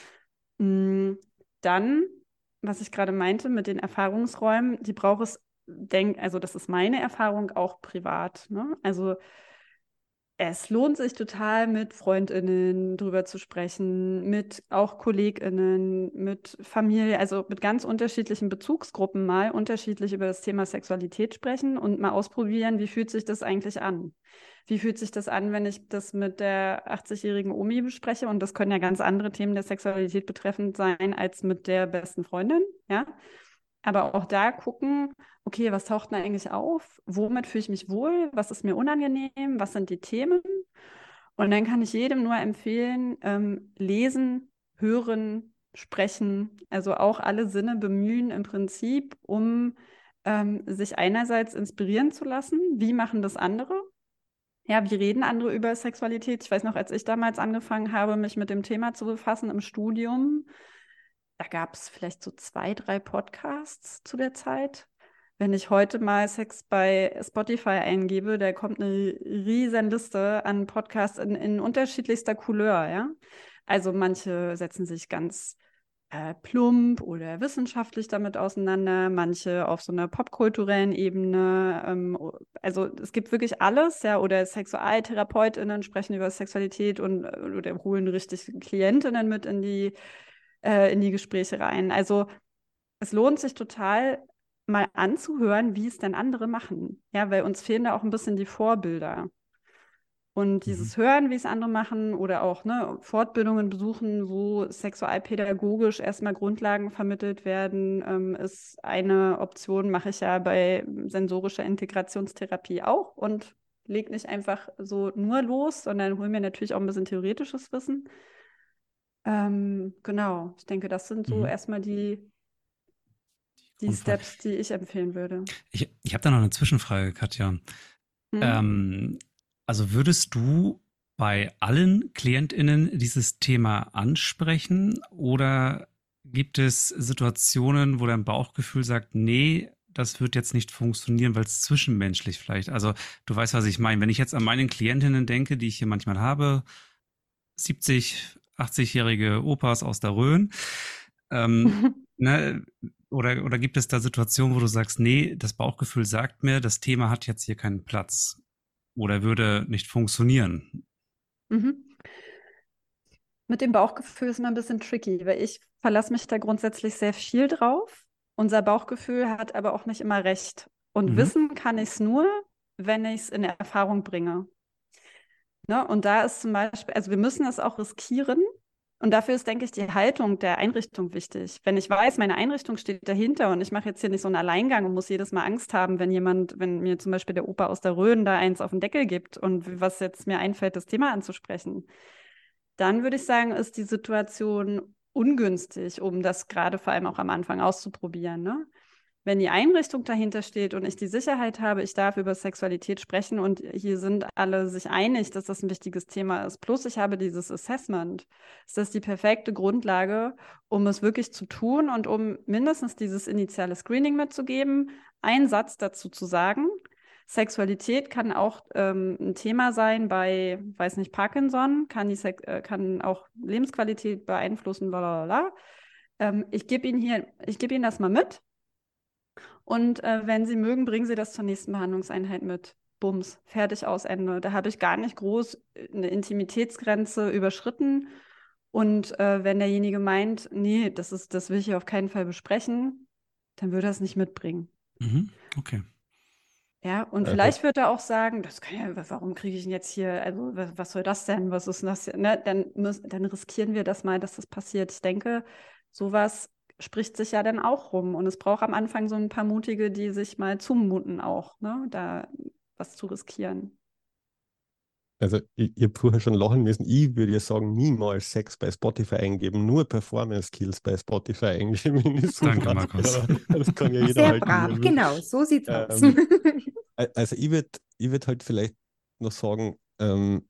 Mm, Dann, was ich gerade meinte mit den Erfahrungsräumen, die braucht es, denk, also das ist meine Erfahrung auch privat. Ne? Also es lohnt sich total, mit FreundInnen drüber zu sprechen, mit auch KollegInnen, mit Familie, also mit ganz unterschiedlichen Bezugsgruppen mal unterschiedlich über das Thema Sexualität sprechen und mal ausprobieren, wie fühlt sich das eigentlich an? Wie fühlt sich das an, wenn ich das mit der achtzig-jährigen Omi bespreche? Und das können ja ganz andere Themen der Sexualität betreffend sein, als mit der besten Freundin, ja? Aber auch da gucken, okay, was taucht denn eigentlich auf? Womit fühle ich mich wohl? Was ist mir unangenehm? Was sind die Themen? Und dann kann ich jedem nur empfehlen, ähm, lesen, hören, sprechen, also auch alle Sinne bemühen im Prinzip, um ähm, sich einerseits inspirieren zu lassen. Wie machen das andere? Ja, wie reden andere über Sexualität? Ich weiß noch, als ich damals angefangen habe, mich mit dem Thema zu befassen im Studium, da gab es vielleicht so zwei, drei Podcasts zu der Zeit. Wenn ich heute mal Sex bei Spotify eingebe, da kommt eine riesen Liste an Podcasts in, in unterschiedlichster Couleur, ja. Also manche setzen sich ganz äh, plump oder wissenschaftlich damit auseinander, manche auf so einer popkulturellen Ebene. Ähm, also es gibt wirklich alles, ja, oder SexualtherapeutInnen sprechen über Sexualität und oder holen richtig KlientInnen mit in die äh, in die Gespräche rein. Also es lohnt sich total, mal anzuhören, wie es denn andere machen. Ja, weil uns fehlen da auch ein bisschen die Vorbilder. Und dieses
Mhm.
Hören, wie es andere machen oder auch ne, Fortbildungen besuchen, wo sexualpädagogisch erstmal Grundlagen vermittelt werden, ähm, ist eine Option, mache ich ja bei sensorischer Integrationstherapie auch und lege nicht einfach so nur los, sondern hole mir natürlich auch ein bisschen theoretisches Wissen. Ähm, genau, ich denke, das sind so
Mhm.
erstmal die, die
Grundfrage.
Steps, die ich empfehlen würde.
Ich, ich habe da noch eine Zwischenfrage, Katja.
Hm?
Ähm, also würdest du bei allen KlientInnen dieses Thema ansprechen oder gibt es Situationen, wo dein Bauchgefühl sagt, nee, das wird jetzt nicht funktionieren, weil es zwischenmenschlich vielleicht, also du weißt, was ich meine. Wenn ich jetzt an meine Klientinnen denke, die ich hier manchmal habe, siebzig, achtzig-jährige Opas aus der Rhön, ähm, ne, oder, oder gibt es da Situationen, wo du sagst, nee, das Bauchgefühl sagt mir, das Thema hat jetzt hier keinen Platz oder würde nicht funktionieren?
Mhm. Mit dem Bauchgefühl ist immer ein bisschen tricky, weil ich verlasse mich da grundsätzlich sehr viel drauf. Unser Bauchgefühl hat aber auch nicht immer recht. Und
Mhm.
wissen kann ich es nur, wenn ich es in Erfahrung bringe. Ne? Und da ist zum Beispiel, also wir müssen es auch riskieren. Und dafür ist, denke ich, die Haltung der Einrichtung wichtig. Wenn ich weiß, meine Einrichtung steht dahinter und ich mache jetzt hier nicht so einen Alleingang und muss jedes Mal Angst haben, wenn jemand, wenn mir zum Beispiel der Opa aus der Rhön da eins auf den Deckel gibt und was jetzt mir einfällt, das Thema anzusprechen, dann würde ich sagen, ist die Situation ungünstig, um das gerade vor allem auch am Anfang auszuprobieren. Ne? Wenn die Einrichtung dahinter steht und ich die Sicherheit habe, ich darf über Sexualität sprechen und hier sind alle sich einig, dass das ein wichtiges Thema ist, plus ich habe dieses Assessment, ist das die perfekte Grundlage, um es wirklich zu tun und um mindestens dieses initiale Screening mitzugeben, einen Satz dazu zu sagen. Sexualität kann auch ähm, ein Thema sein bei, weiß nicht, Parkinson, kann, die Sex äh, kann auch Lebensqualität beeinflussen, bla. Ähm, ich gebe Ihnen hier, ich gebe Ihnen das mal mit. Und äh, wenn Sie mögen, bringen Sie das zur nächsten Behandlungseinheit mit. Bums, fertig aus Ende. Da habe ich gar nicht groß eine Intimitätsgrenze überschritten. Und äh, wenn derjenige meint, nee, das ist, das will ich hier auf keinen Fall besprechen, dann würde er es nicht mitbringen.
Mhm. Okay.
Ja, und
Also,
vielleicht wird er auch sagen, das kann ja, warum kriege ich ihn jetzt hier, also was, was soll das denn? Was ist denn das? Ne? Dann, müssen, dann riskieren wir das mal, dass das passiert. Ich denke, sowas spricht sich ja dann auch rum. Und es braucht am Anfang so ein paar Mutige, die sich mal zumuten auch, ne? Da was zu riskieren.
also ich, ich habe vorher schon lachen müssen. Ich würde ja sagen, niemals Sex bei Spotify eingeben, nur Performance Skills bei Spotify eingeben.
Danke, Markus.
Aber das kann ja jeder
Sehr
halten, wie er
brav,
will.
genau, so sieht's aus.
Ähm, Also ich würde ich würd halt vielleicht noch sagen, ähm,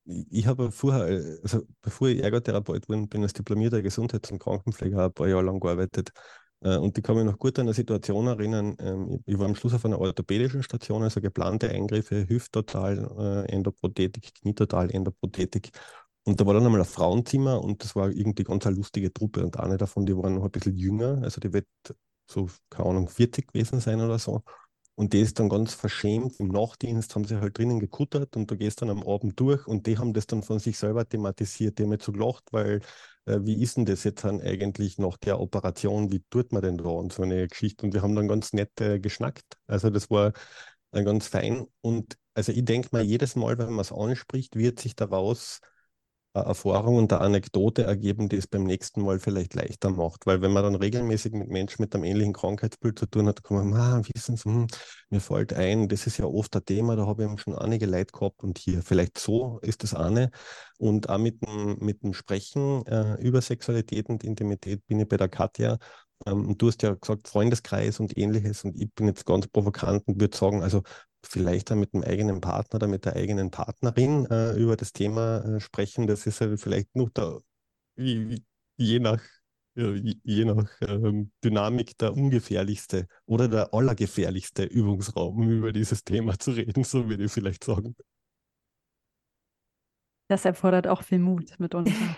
ich, ich habe vorher, äh, also bevor ich Ergotherapeut geworden bin, als diplomierter Gesundheits- und Krankenpfleger ein paar Jahre lang gearbeitet. Äh, Und ich kann mich noch gut an eine Situation erinnern. ähm, Ich ich war am Schluss auf einer orthopädischen Station, also geplante Eingriffe, Hüfttotal, äh, Endoprothetik, Knietotal, Endoprothetik. Und da war dann einmal ein Frauenzimmer und das war irgendwie ganz eine lustige Truppe. Und eine davon, die waren noch ein bisschen jünger, also die wird so, keine Ahnung, vierzig gewesen sein oder so. Und die ist dann ganz verschämt im Nachtdienst, haben sie halt drinnen gekuttert und du gehst dann am Abend durch und die haben das dann von sich selber thematisiert. Die haben jetzt so gelacht, weil äh, wie ist denn das jetzt dann eigentlich nach der Operation, wie tut man denn da und so eine Geschichte. Und wir haben dann ganz nett äh, geschnackt. Also das war äh, ganz fein. Und also ich denke mal, jedes Mal, wenn man es anspricht, wird sich daraus eine Erfahrung und eine Anekdote ergeben, die es beim nächsten Mal vielleicht leichter macht. Weil wenn man dann regelmäßig mit Menschen mit einem ähnlichen Krankheitsbild zu tun hat, kann man, ah, wissen Sie, hm, mir fällt ein, das ist ja oft ein Thema, da habe ich schon einige Leute gehabt und hier, vielleicht so ist das eine. Und auch mit dem, mit dem Sprechen äh, über Sexualität und Intimität bin ich bei der Katja. Ähm, du hast ja gesagt, Freundeskreis und ähnliches und ich bin jetzt ganz provokant und würde sagen, also vielleicht auch mit dem eigenen Partner oder mit der eigenen Partnerin äh, über das Thema äh, sprechen. Das ist halt vielleicht noch der, je, je nach, ja, je, je nach ähm, Dynamik der ungefährlichste oder der allergefährlichste Übungsraum, über dieses Thema zu reden, so würde ich vielleicht sagen.
Das erfordert auch viel Mut mitunter.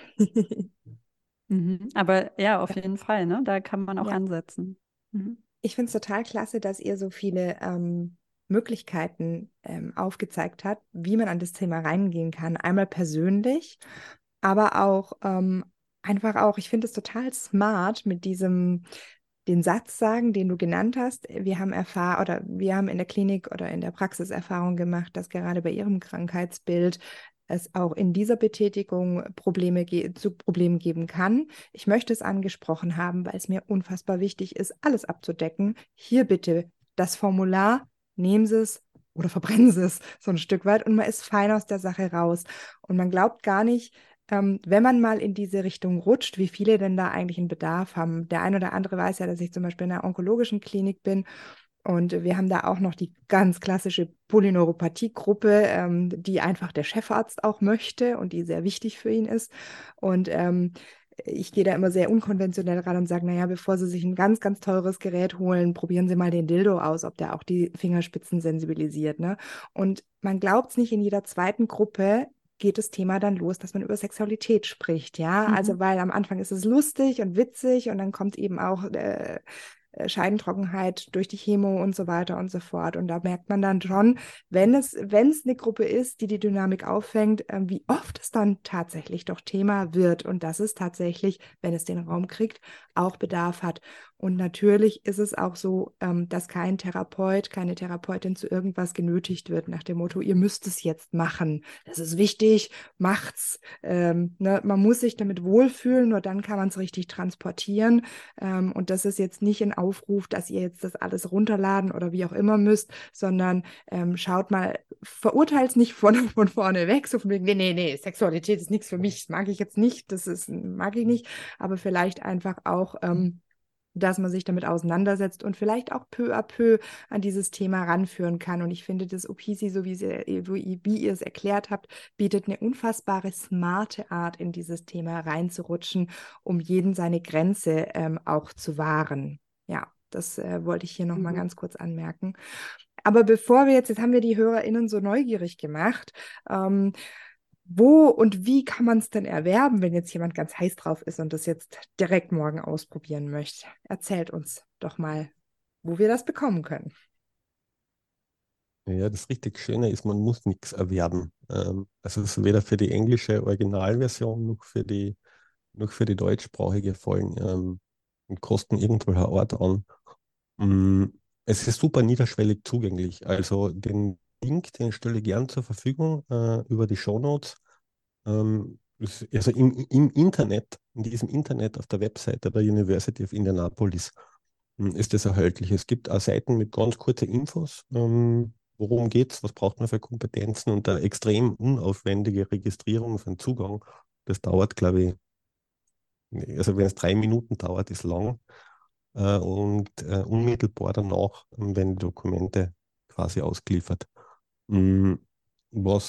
Mhm. Aber ja, auf jeden Fall, ne? Da kann man auch
Ja.
ansetzen. Mhm.
Ich finde es total klasse, dass ihr so viele ähm, Möglichkeiten ähm, aufgezeigt habt, wie man an das Thema reingehen kann. Einmal persönlich, aber auch ähm, einfach auch, ich finde es total smart mit diesem, den Satz sagen, den du genannt hast. Wir haben erfahren oder wir haben in der Klinik oder in der Praxis Erfahrung gemacht, dass gerade bei ihrem Krankheitsbild es auch in dieser Betätigung Probleme ge zu Problemen geben kann. Ich möchte es angesprochen haben, weil es mir unfassbar wichtig ist, alles abzudecken. Hier bitte das Formular, nehmen Sie es oder verbrennen Sie es so ein Stück weit und man ist fein aus der Sache raus. Und man glaubt gar nicht, ähm, wenn man mal in diese Richtung rutscht, wie viele denn da eigentlich einen Bedarf haben. Der ein oder andere weiß ja, dass ich zum Beispiel in einer onkologischen Klinik bin und wir haben da auch noch die ganz klassische Polyneuropathie-Gruppe, ähm, die einfach der Chefarzt auch möchte und die sehr wichtig für ihn ist. Und ähm, ich gehe da immer sehr unkonventionell ran und sage, naja, bevor Sie sich ein ganz, ganz teures Gerät holen, probieren Sie mal den Dildo aus, ob der auch die Fingerspitzen sensibilisiert. Ne? Und man glaubt es nicht, in jeder zweiten Gruppe geht das Thema dann los, dass man über Sexualität spricht, ja.
Mhm.
Also weil am Anfang ist es lustig und witzig und dann kommt eben auch äh, Scheidentrockenheit durch die Chemo und so weiter und so fort. Und da merkt man dann schon, wenn es, wenn es eine Gruppe ist, die die Dynamik auffängt, äh, wie oft es dann tatsächlich doch Thema wird und dass es tatsächlich, wenn es den Raum kriegt, auch Bedarf hat. Und natürlich ist es auch so, ähm, dass kein Therapeut, keine Therapeutin zu irgendwas genötigt wird, nach dem Motto, ihr müsst es jetzt machen. Das ist wichtig, macht's. Ähm, ne? Man muss sich damit wohlfühlen, nur dann kann man es richtig transportieren. Ähm, und das ist jetzt nicht ein Aufruf, dass ihr jetzt das alles runterladen oder wie auch immer müsst, sondern ähm, schaut mal, verurteilt es nicht von, von vorne weg, so von wegen, nee, nee, nee, Sexualität ist nichts für mich, das mag ich jetzt nicht, das ist, mag ich nicht, aber vielleicht einfach auch, ähm, dass man sich damit auseinandersetzt und vielleicht auch peu à peu an dieses Thema ranführen kann. Und ich finde, das O P S I, so wie, sie, wie, wie ihr es erklärt habt, bietet eine unfassbare smarte Art, in dieses Thema reinzurutschen, um jeden seine Grenze ähm, auch zu wahren. Ja, das äh, wollte ich hier nochmal
Mhm.
ganz kurz anmerken. Aber bevor wir jetzt, jetzt haben wir die HörerInnen so neugierig gemacht, ähm, wo und wie kann man es denn erwerben, wenn jetzt jemand ganz heiß drauf ist und das jetzt direkt morgen ausprobieren möchte? Erzählt uns doch mal, wo wir das bekommen können.
Ja, das richtig Schöne ist, man muss nichts erwerben. Ähm, also es ist weder für die englische Originalversion noch für die, noch für die deutschsprachige fallen ähm, und kosten irgendwelcher Art an. Mm, Es ist super niederschwellig zugänglich. Also den Link, den stelle ich gern zur Verfügung äh, über die Shownotes. Ähm, es- also im, im Internet, in diesem Internet auf der Webseite der University of Indianapolis ähm, ist das erhältlich. Es gibt auch Seiten mit ganz kurzen Infos. Ähm, worum geht's, was braucht man für Kompetenzen und eine extrem unaufwendige Registrierung für einen Zugang. Das dauert, glaube ich, also wenn es drei Minuten dauert, ist lang äh, und äh, unmittelbar danach ähm, werden die Dokumente quasi ausgeliefert. Mm, Was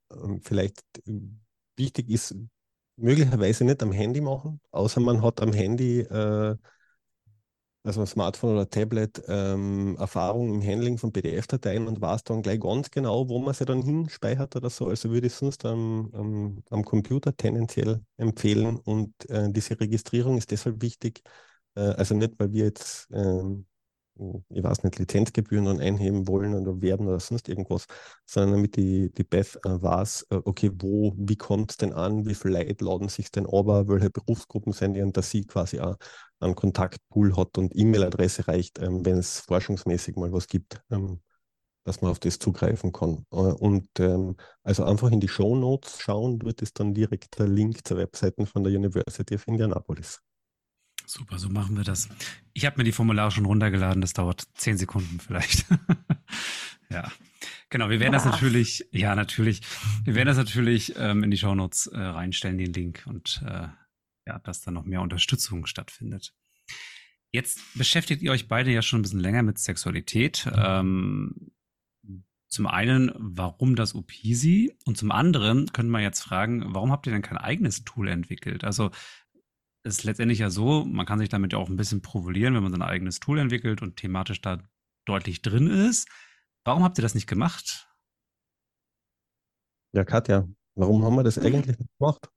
ähm, vielleicht äh, wichtig ist, möglicherweise nicht am Handy machen, außer man hat am Handy, äh, also ein Smartphone oder Tablet, ähm, Erfahrung im Handling von P D F-Dateien und weiß dann gleich ganz genau, wo man sie dann hinspeichert oder so. Also würde ich sonst am, am, am Computer tendenziell empfehlen. Und äh, diese Registrierung ist deshalb wichtig, äh, also nicht, weil wir jetzt, ähm, ich weiß nicht, Lizenzgebühren dann einheben wollen oder werden oder sonst irgendwas, sondern damit die, die Beth äh, weiß, äh, okay, wo, wie kommt es denn an, wie viele Leute laden sich denn aber, welche Berufsgruppen sind die, und dass sie quasi auch einen Kontaktpool hat und E-Mail-Adresse reicht, ähm, wenn es forschungsmäßig mal was gibt, ähm, dass man auf das zugreifen kann. Äh, und ähm, also einfach in die Shownotes schauen, dort ist dann direkt der Link zur Webseite von der University of Indianapolis.
Super, so machen wir das. Ich habe mir die Formulare schon runtergeladen, das dauert zehn Sekunden vielleicht. Ja, genau, wir werden das
Was?
natürlich, ja natürlich, wir werden das natürlich ähm, in die Shownotes äh, reinstellen, den Link, und äh, ja, dass da noch mehr Unterstützung stattfindet. Jetzt beschäftigt ihr euch beide ja schon ein bisschen länger mit Sexualität. Ähm, zum einen, warum das OPESI? Und zum anderen könnte man jetzt fragen, warum habt ihr denn kein eigenes Tool entwickelt? Also es ist letztendlich ja so, man kann sich damit ja auch ein bisschen profilieren, wenn man sein eigenes Tool entwickelt und thematisch da deutlich drin ist. Warum habt ihr das nicht gemacht?
Ja, Katja, warum haben wir das eigentlich nicht gemacht?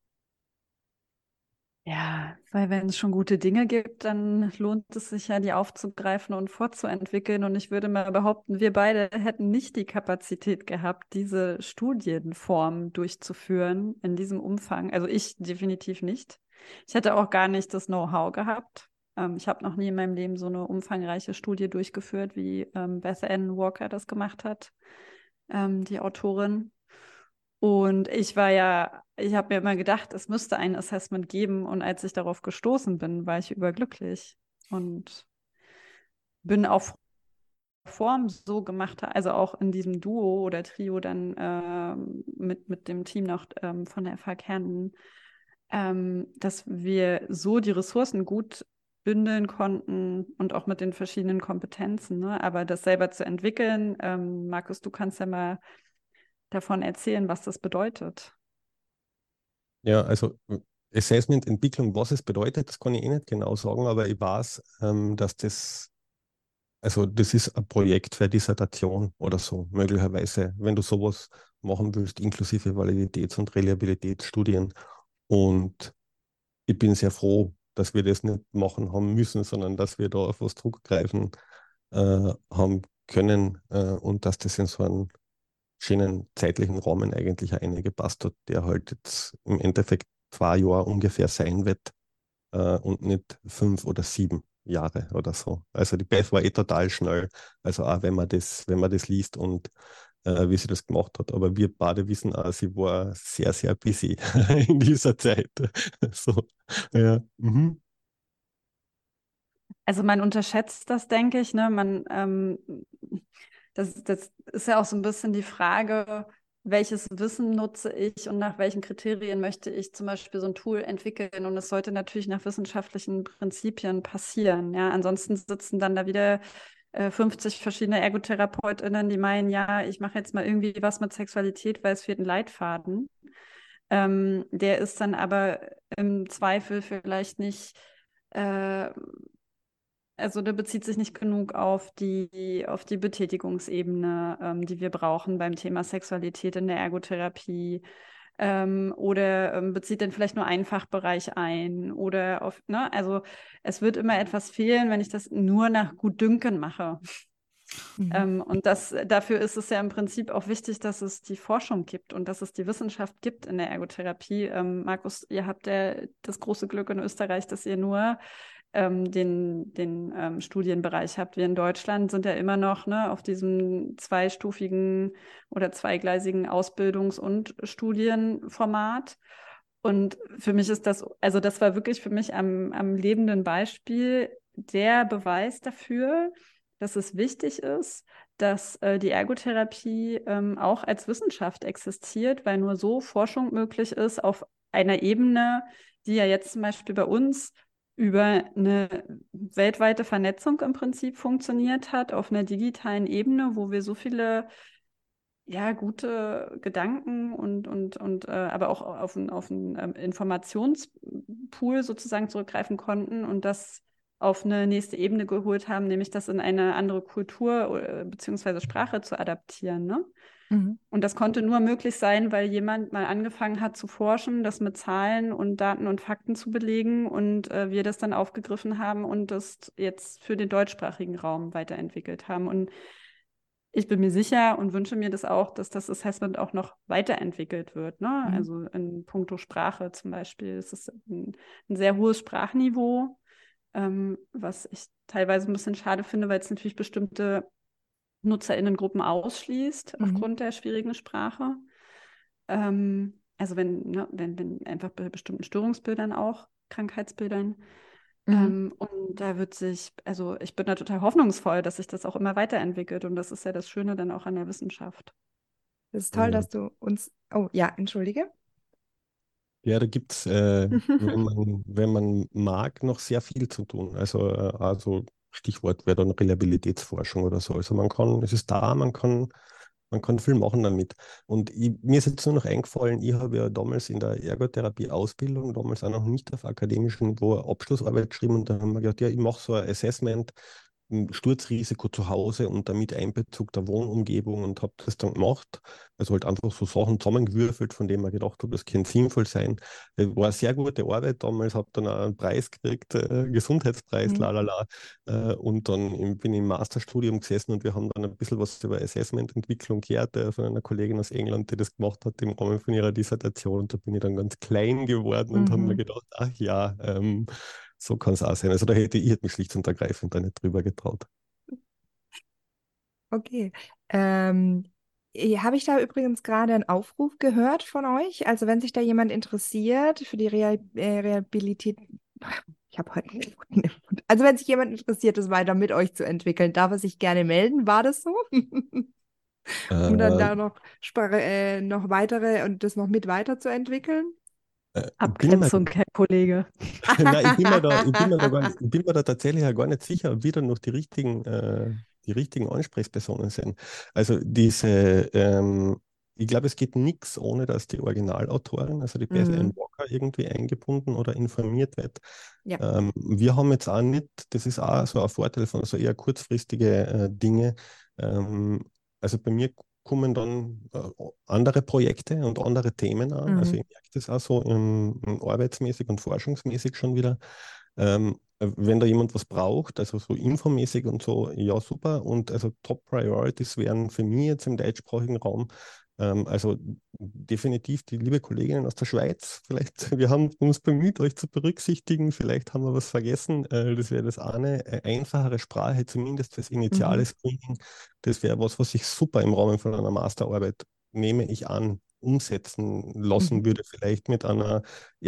Ja, weil wenn es schon gute Dinge gibt, dann lohnt es sich ja, die aufzugreifen und fortzuentwickeln. Und ich würde mal behaupten, wir beide hätten nicht die Kapazität gehabt, diese Studienform durchzuführen in diesem Umfang. Also ich definitiv nicht. Ich hätte auch gar nicht das Know-how gehabt. Ähm, ich habe noch nie in meinem Leben so eine umfangreiche Studie durchgeführt, wie ähm, Beth Ann Walker das gemacht hat, ähm, die Autorin. Und ich war ja, ich habe mir immer gedacht, es müsste ein Assessment geben. Und als ich darauf gestoßen bin, war ich überglücklich und bin auf Form so gemacht, also auch in diesem Duo oder Trio dann ähm, mit, mit dem Team noch ähm, von der F H Kärnten, ähm, dass wir so die Ressourcen gut bündeln konnten und auch mit den verschiedenen Kompetenzen. Ne? Aber das selber zu entwickeln, ähm, Markus, du kannst ja mal davon erzählen, was das bedeutet.
Ja, also äh, Assessment-Entwicklung, was es bedeutet, das kann ich eh nicht genau sagen, aber ich weiß, ähm, dass das, also das ist ein Projekt für eine Dissertation oder so, möglicherweise, wenn du sowas machen willst, inklusive Validitäts- und Reliabilitätsstudien. Und ich bin sehr froh, dass wir das nicht machen haben müssen, sondern dass wir da auf was zurückgreifen äh, haben können äh, und dass das in so einem schönen zeitlichen Rahmen eigentlich auch eingepasst hat, der halt jetzt im Endeffekt zwei Jahre ungefähr sein wird äh, und nicht fünf oder sieben Jahre oder so. Also die Beth war eh total schnell, also auch wenn man das, wenn man das liest und äh, wie sie das gemacht hat. Aber wir beide wissen auch, sie war sehr, sehr busy in dieser Zeit. So, ja. Mhm.
Also man unterschätzt das, denke ich, ne? Man, ähm, das, das ist ja auch so ein bisschen die Frage, welches Wissen nutze ich und nach welchen Kriterien möchte ich zum Beispiel so ein Tool entwickeln. Und es sollte natürlich nach wissenschaftlichen Prinzipien passieren. Ja? Ansonsten sitzen dann da wieder äh, fünfzig verschiedene ErgotherapeutInnen, die meinen, ja, ich mache jetzt mal irgendwie was mit Sexualität, weil es fehlt ein Leitfaden. Ähm, der ist dann aber im Zweifel vielleicht nicht äh, also der bezieht sich nicht genug auf die, auf die Betätigungsebene, ähm, die wir brauchen beim Thema Sexualität in der Ergotherapie. Ähm, oder ähm, bezieht dann vielleicht nur einen Fachbereich ein. Oder auf, ne? Also es wird immer etwas fehlen, wenn ich das nur nach Gutdünken mache.
Mhm.
Ähm, und das, dafür ist es ja im Prinzip auch wichtig, dass es die Forschung gibt und dass es die Wissenschaft gibt in der Ergotherapie. Ähm, Markus, ihr habt ja das große Glück in Österreich, dass ihr nur ähm, den, den ähm, Studienbereich habt. Wir in Deutschland sind ja immer noch ne, auf diesem zweistufigen oder zweigleisigen Ausbildungs- und Studienformat. Und für mich ist das, also das war wirklich für mich am, am lebenden Beispiel der Beweis dafür, dass es wichtig ist, dass äh, die Ergotherapie ähm, auch als Wissenschaft existiert, weil nur so Forschung möglich ist auf einer Ebene, die ja jetzt zum Beispiel bei uns über eine weltweite Vernetzung im Prinzip funktioniert hat, auf einer digitalen Ebene, wo wir so viele ja, gute Gedanken und, und, und äh, aber auch auf einen, auf einen ähm, Informationspool sozusagen zurückgreifen konnten und das auf eine nächste Ebene geholt haben, nämlich das in eine andere Kultur äh, beziehungsweise Sprache zu adaptieren, ne?
Mhm.
Und das konnte nur möglich sein, weil jemand mal angefangen hat zu forschen, das mit Zahlen und Daten und Fakten zu belegen und äh, wir das dann aufgegriffen haben und das jetzt für den deutschsprachigen Raum weiterentwickelt haben. Und ich bin mir sicher und wünsche mir das auch, dass das Assessment auch noch weiterentwickelt wird, ne?
Mhm.
Also in puncto Sprache zum Beispiel. Es ist ein, ein sehr hohes Sprachniveau, ähm, was ich teilweise ein bisschen schade finde, weil es natürlich bestimmte NutzerInnengruppen ausschließt
Mhm.
aufgrund der schwierigen Sprache. Ähm, also wenn, ne, wenn, wenn einfach bei bestimmten Störungsbildern auch, Krankheitsbildern.
Mhm.
Ähm, und da wird sich, also ich bin da total hoffnungsvoll, dass sich das auch immer weiterentwickelt. Und das ist ja das Schöne dann auch an der Wissenschaft.
Das ist toll,
Ja,
dass du uns. Oh, ja, entschuldige.
ja da gibt es, äh, wenn man, wenn man mag, noch sehr viel zu tun. Also, äh, also Stichwort wäre dann Reliabilitätsforschung oder so. Also man kann, es ist da, man kann, man kann viel machen damit. Und ich, mir ist jetzt nur noch eingefallen, ich habe ja damals in der Ergotherapie-Ausbildung, damals auch noch nicht auf akademischem Niveau, eine Abschlussarbeit geschrieben und da haben wir gedacht, ja, ich mache so ein Assessment, ein Sturzrisiko zu Hause und damit Einbezug der Wohnumgebung und habe das dann gemacht. Also halt einfach so Sachen zusammengewürfelt, von denen man gedacht habe, das könnte sinnvoll sein. Das war eine sehr gute Arbeit damals, habe dann auch einen Preis gekriegt, äh, Gesundheitspreis,
Mhm.
lalala. Äh, und dann im, bin ich im Masterstudium gesessen und wir haben dann ein bisschen was über Assessment-Entwicklung gehört äh, von einer Kollegin aus England, die das gemacht hat im Rahmen von ihrer Dissertation. Und da bin ich dann ganz klein geworden und habe mir
Mhm.
gedacht, ach ja, ähm, so kann es auch sein. Also da hätte ich hätte mich schlicht und ergreifend da nicht drüber getraut.
Okay. Ähm, eh, habe ich da übrigens gerade einen Aufruf gehört von euch? Also wenn sich da jemand interessiert für die Reha äh, Rehabilität, ich habe heute einen guten Input. Also wenn sich jemand interessiert, das weiter mit euch zu entwickeln, darf er sich gerne melden. War das so? Um dann
Äh,
da noch, Spar- äh, noch weitere und das noch mit weiterzuentwickeln?
äh, ich bin mir,
Abgrenzung, Herr Kollege.
nein, ich bin mir da, ich bin mir da gar nicht, ich bin mir da tatsächlich auch gar nicht sicher, ob wir dann noch die richtigen, äh, die richtigen Ansprechpersonen sind. Also diese, ähm, ich glaube, es geht nichts, ohne dass die Originalautorin, also die Beth-Ann
Mhm.
Walker, irgendwie eingebunden oder informiert wird.
Ja.
Ähm, wir haben jetzt auch nicht, das ist auch so ein Vorteil von so eher kurzfristige äh, Dinge. Ähm, also bei mir kommen dann äh, andere Projekte und andere Themen an. Also
Mhm.
ich merke das auch so im, im arbeitsmäßig und forschungsmäßig schon wieder. Ähm, wenn da jemand was braucht, also so infomäßig und so, ja super. Und also Top Priorities wären für mich jetzt im deutschsprachigen Raum, ähm, also definitiv die liebe Kolleginnen aus der Schweiz. Vielleicht, wir haben uns bemüht, euch zu berücksichtigen. Vielleicht haben wir was vergessen. Äh, das wäre das eine. Äh, einfachere Sprache, zumindest fürs initiale
Mhm.
Screening. Das wäre was, was ich super im Rahmen von einer Masterarbeit, nehme ich an, umsetzen lassen
Mhm.
würde. Vielleicht mit einer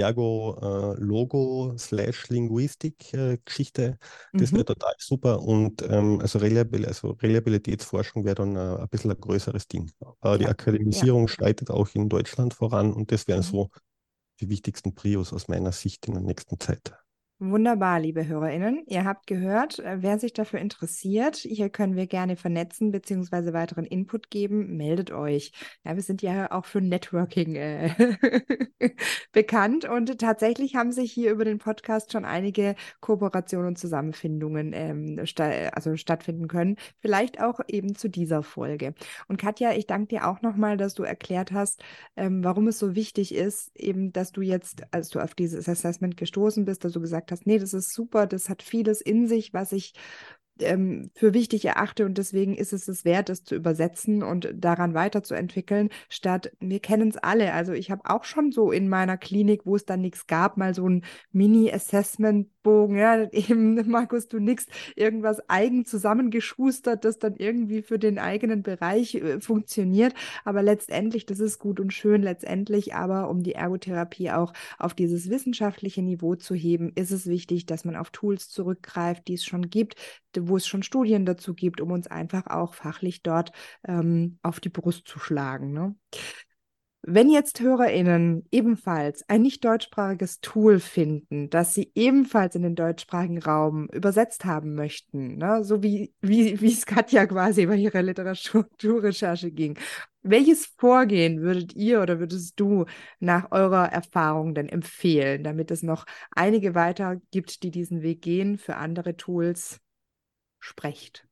Ergo-Logo-Linguistik-Geschichte. Das
Mhm.
wäre total super. Und ähm, also, Reliabil also Reliabilitätsforschung wäre dann äh, ein bisschen ein größeres Ding. Aber die
Ja. Ja.
Akademisierung schreitet auch in Deutschland voran und das wären
Mhm.
so die wichtigsten Prios aus meiner Sicht in der nächsten Zeit.
Wunderbar, liebe HörerInnen. Ihr habt gehört, äh, wer sich dafür interessiert, hier können wir gerne vernetzen bzw. weiteren Input geben. Meldet euch. Ja, wir sind ja auch für Networking äh, bekannt und tatsächlich haben sich hier über den Podcast schon einige Kooperationen und Zusammenfindungen ähm, sta also stattfinden können. Vielleicht auch eben zu dieser Folge. Und Katja, ich danke dir auch nochmal, dass du erklärt hast, ähm, warum es so wichtig ist, eben, dass du jetzt, als du auf dieses Assessment gestoßen bist, dass du gesagt hast, nee, das ist super, das hat vieles in sich, was ich ähm, für wichtig erachte und deswegen ist es es wert, es zu übersetzen und daran weiterzuentwickeln, statt wir kennen es alle. Also ich habe auch schon so in meiner Klinik, wo es dann nichts gab, mal so ein Mini-Assessment-Bogen, ja, eben, Markus, du nix, irgendwas eigen zusammengeschustert, das dann irgendwie für den eigenen Bereich äh, funktioniert, aber letztendlich, das ist gut und schön, letztendlich aber, um die Ergotherapie auch auf dieses wissenschaftliche Niveau zu heben, ist es wichtig, dass man auf Tools zurückgreift, die es schon gibt, wo es schon Studien dazu gibt, um uns einfach auch fachlich dort ähm, auf die Brust zu schlagen. Ne? Wenn jetzt HörerInnen ebenfalls ein nicht deutschsprachiges Tool finden, das sie ebenfalls in den deutschsprachigen Raum übersetzt haben möchten, ne? So wie, wie, wie es Katja quasi bei ihrer Literaturrecherche ging, Welches Vorgehen würdet ihr oder würdest du nach eurer Erfahrung denn empfehlen, damit es noch einige weiter gibt, die diesen Weg gehen, für andere Tools? Sprecht.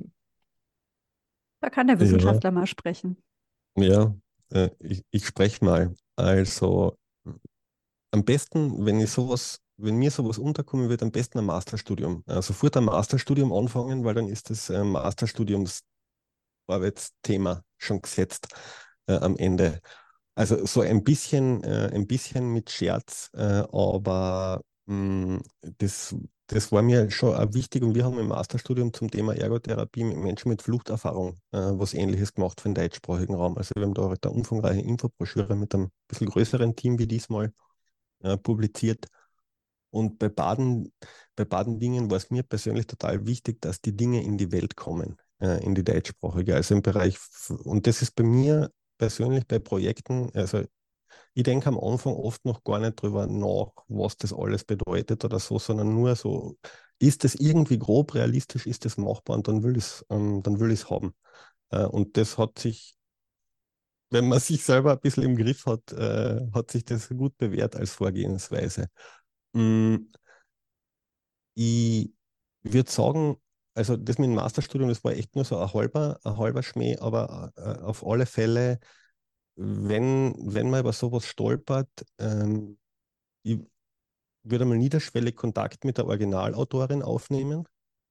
Da kann der
Ja,
Wissenschaftler mal sprechen.
ja, äh, ich, ich spreche mal. Also am besten, wenn ich sowas, wenn mir sowas unterkommen wird, am besten ein Masterstudium. Äh, sofort ein Masterstudium anfangen, weil dann ist das äh, Masterstudiumsarbeitsthema schon gesetzt äh, am Ende. Also so ein bisschen, äh, ein bisschen mit Scherz, äh, aber mh, das, das war mir schon auch wichtig und wir haben im Masterstudium zum Thema Ergotherapie mit Menschen mit Fluchterfahrung äh, was Ähnliches gemacht für den deutschsprachigen Raum. Also wir haben da halt eine umfangreiche Infobroschüre mit einem bisschen größeren Team wie diesmal äh, publiziert. Und bei beiden, bei beiden Dingen war es mir persönlich total wichtig, dass die Dinge in die Welt kommen, äh, in die deutschsprachige. Also im Bereich, f- und das ist bei mir persönlich bei Projekten, also ich denke am Anfang oft noch gar nicht drüber nach, was das alles bedeutet oder so, sondern nur so, ist das irgendwie grob realistisch, ist das machbar und dann will ich es ähm, dann will ich es haben. Äh, und das hat sich, wenn man sich selber ein bisschen im Griff hat, äh, hat sich das gut bewährt als Vorgehensweise. Mm, Ich würde sagen, also das mit dem Masterstudium, das war echt nur so ein halber, ein halber Schmäh, aber äh, auf alle Fälle, wenn, wenn man über sowas stolpert, ähm, ich würde mal niederschwellig Kontakt mit der Originalautorin aufnehmen.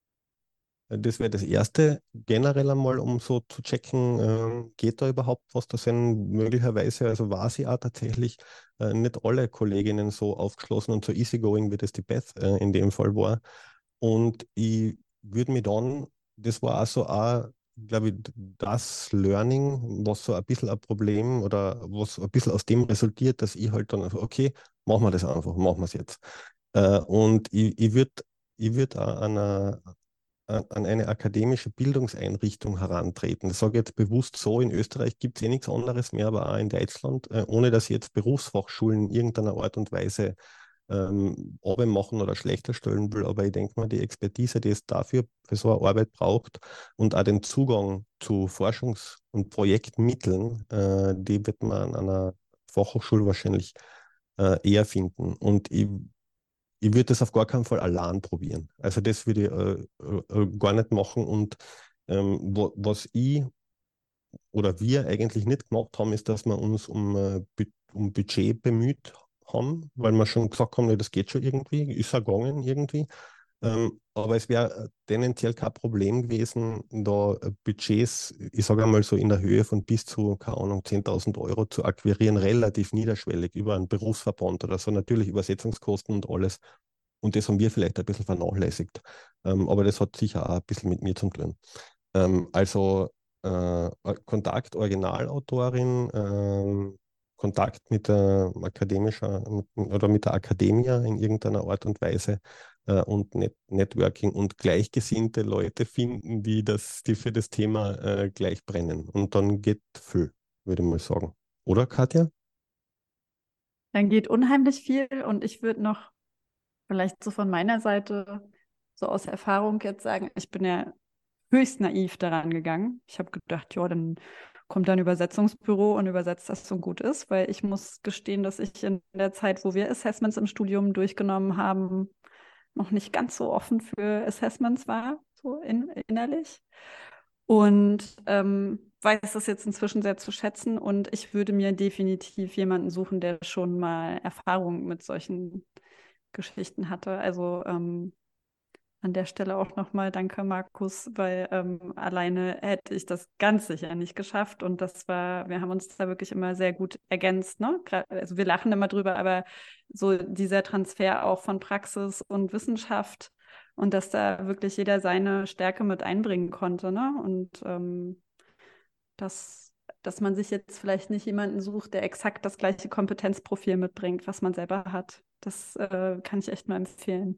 Äh, Das wäre das Erste, generell einmal, um so zu checken, ähm, geht da überhaupt was? Da sind möglicherweise, also war sie auch tatsächlich äh, nicht alle Kolleginnen so aufgeschlossen und so easygoing, wie das die Beth äh, in dem Fall war. Und ich würde mich dann, das war auch so auch, glaube ich, das Learning, was so ein bisschen ein Problem oder was ein bisschen aus dem resultiert, dass ich halt dann, einfach, okay, machen wir das einfach, machen wir es jetzt. Äh, und ich, ich würde ich würd auch an einer an an eine akademische Bildungseinrichtung herantreten. Das sage ich jetzt bewusst so, in Österreich gibt es eh nichts anderes mehr, aber auch in Deutschland, äh, ohne dass ich jetzt Berufsfachschulen in irgendeiner Art und Weise ähm, machen oder schlechter stellen will. Aber ich denke mal, die Expertise, die es dafür für so eine Arbeit braucht und auch den Zugang zu Forschungs- und Projektmitteln, äh, die wird man an einer Fachhochschule wahrscheinlich äh, eher finden. Und ich ich würde das auf gar keinen Fall allein probieren. Also das würde ich äh, äh, äh, gar nicht machen. Und ähm, wo, was ich oder wir eigentlich nicht gemacht haben, ist, dass wir uns um, äh, Bu- um Budget bemüht haben, weil wir schon gesagt haben, nee, das geht schon irgendwie, ist ja gegangen irgendwie. Ähm, aber es wäre tendenziell kein Problem gewesen, da äh, Budgets, ich sage einmal so in der Höhe von bis zu, keine Ahnung, zehntausend Euro zu akquirieren, relativ niederschwellig über einen Berufsverband oder so, natürlich Übersetzungskosten und alles. Und das haben wir vielleicht ein bisschen vernachlässigt. Ähm, aber das hat sicher auch ein bisschen mit mir zu tun. Ähm, also äh, Kontakt Originalautorin, ähm, Kontakt mit der akademischer mit, oder mit der Akademie in irgendeiner Art und Weise äh, und Net Networking und gleichgesinnte Leute finden, die das, die für das Thema äh, gleich brennen. Und dann geht viel, würde ich mal sagen. Oder, Katja?
Dann geht unheimlich viel und ich würde noch vielleicht so von meiner Seite so aus Erfahrung jetzt sagen, ich bin ja höchst naiv daran gegangen. Ich habe gedacht, ja, dann kommt da ein Übersetzungsbüro und übersetzt das so gut ist, weil ich muss gestehen, dass ich in der Zeit, wo wir Assessments im Studium durchgenommen haben, noch nicht ganz so offen für Assessments war, so in, innerlich. Und ähm, weiß das jetzt inzwischen sehr zu schätzen und ich würde mir definitiv jemanden suchen, der schon mal Erfahrung mit solchen Geschichten hatte. Also ähm, an der Stelle auch nochmal danke, Markus, weil ähm, alleine hätte ich das ganz sicher nicht geschafft. Und das war, wir haben uns da wirklich immer sehr gut ergänzt, ne? Also wir lachen immer drüber, aber so dieser Transfer auch von Praxis und Wissenschaft und dass da wirklich jeder seine Stärke mit einbringen konnte, ne? Und ähm, dass, dass man sich jetzt vielleicht nicht jemanden sucht, der exakt das gleiche Kompetenzprofil mitbringt, was man selber hat. Das äh, kann ich echt mal empfehlen.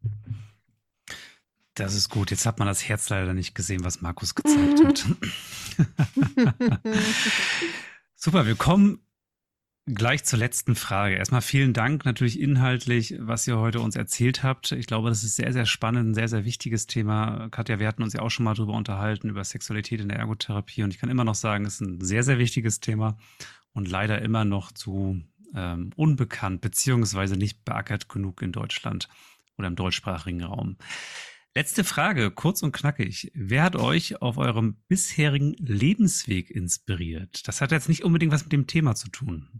Das ist gut. Jetzt hat man das Herz leider nicht gesehen, was Markus gezeigt hat. Super, wir kommen Gleich zur letzten Frage. Erstmal vielen Dank natürlich inhaltlich, was ihr heute uns erzählt habt. Ich glaube, das ist sehr, sehr spannend, ein sehr, sehr wichtiges Thema. Katja, wir hatten uns ja auch schon mal darüber unterhalten, über Sexualität in der Ergotherapie. Und ich kann immer noch sagen, es ist ein sehr, sehr wichtiges Thema und leider immer noch zu ähm, unbekannt beziehungsweise nicht beackert genug in Deutschland oder im deutschsprachigen Raum. Letzte Frage, kurz und knackig. Wer hat euch auf eurem bisherigen Lebensweg inspiriert? Das hat jetzt nicht unbedingt was mit dem Thema zu tun.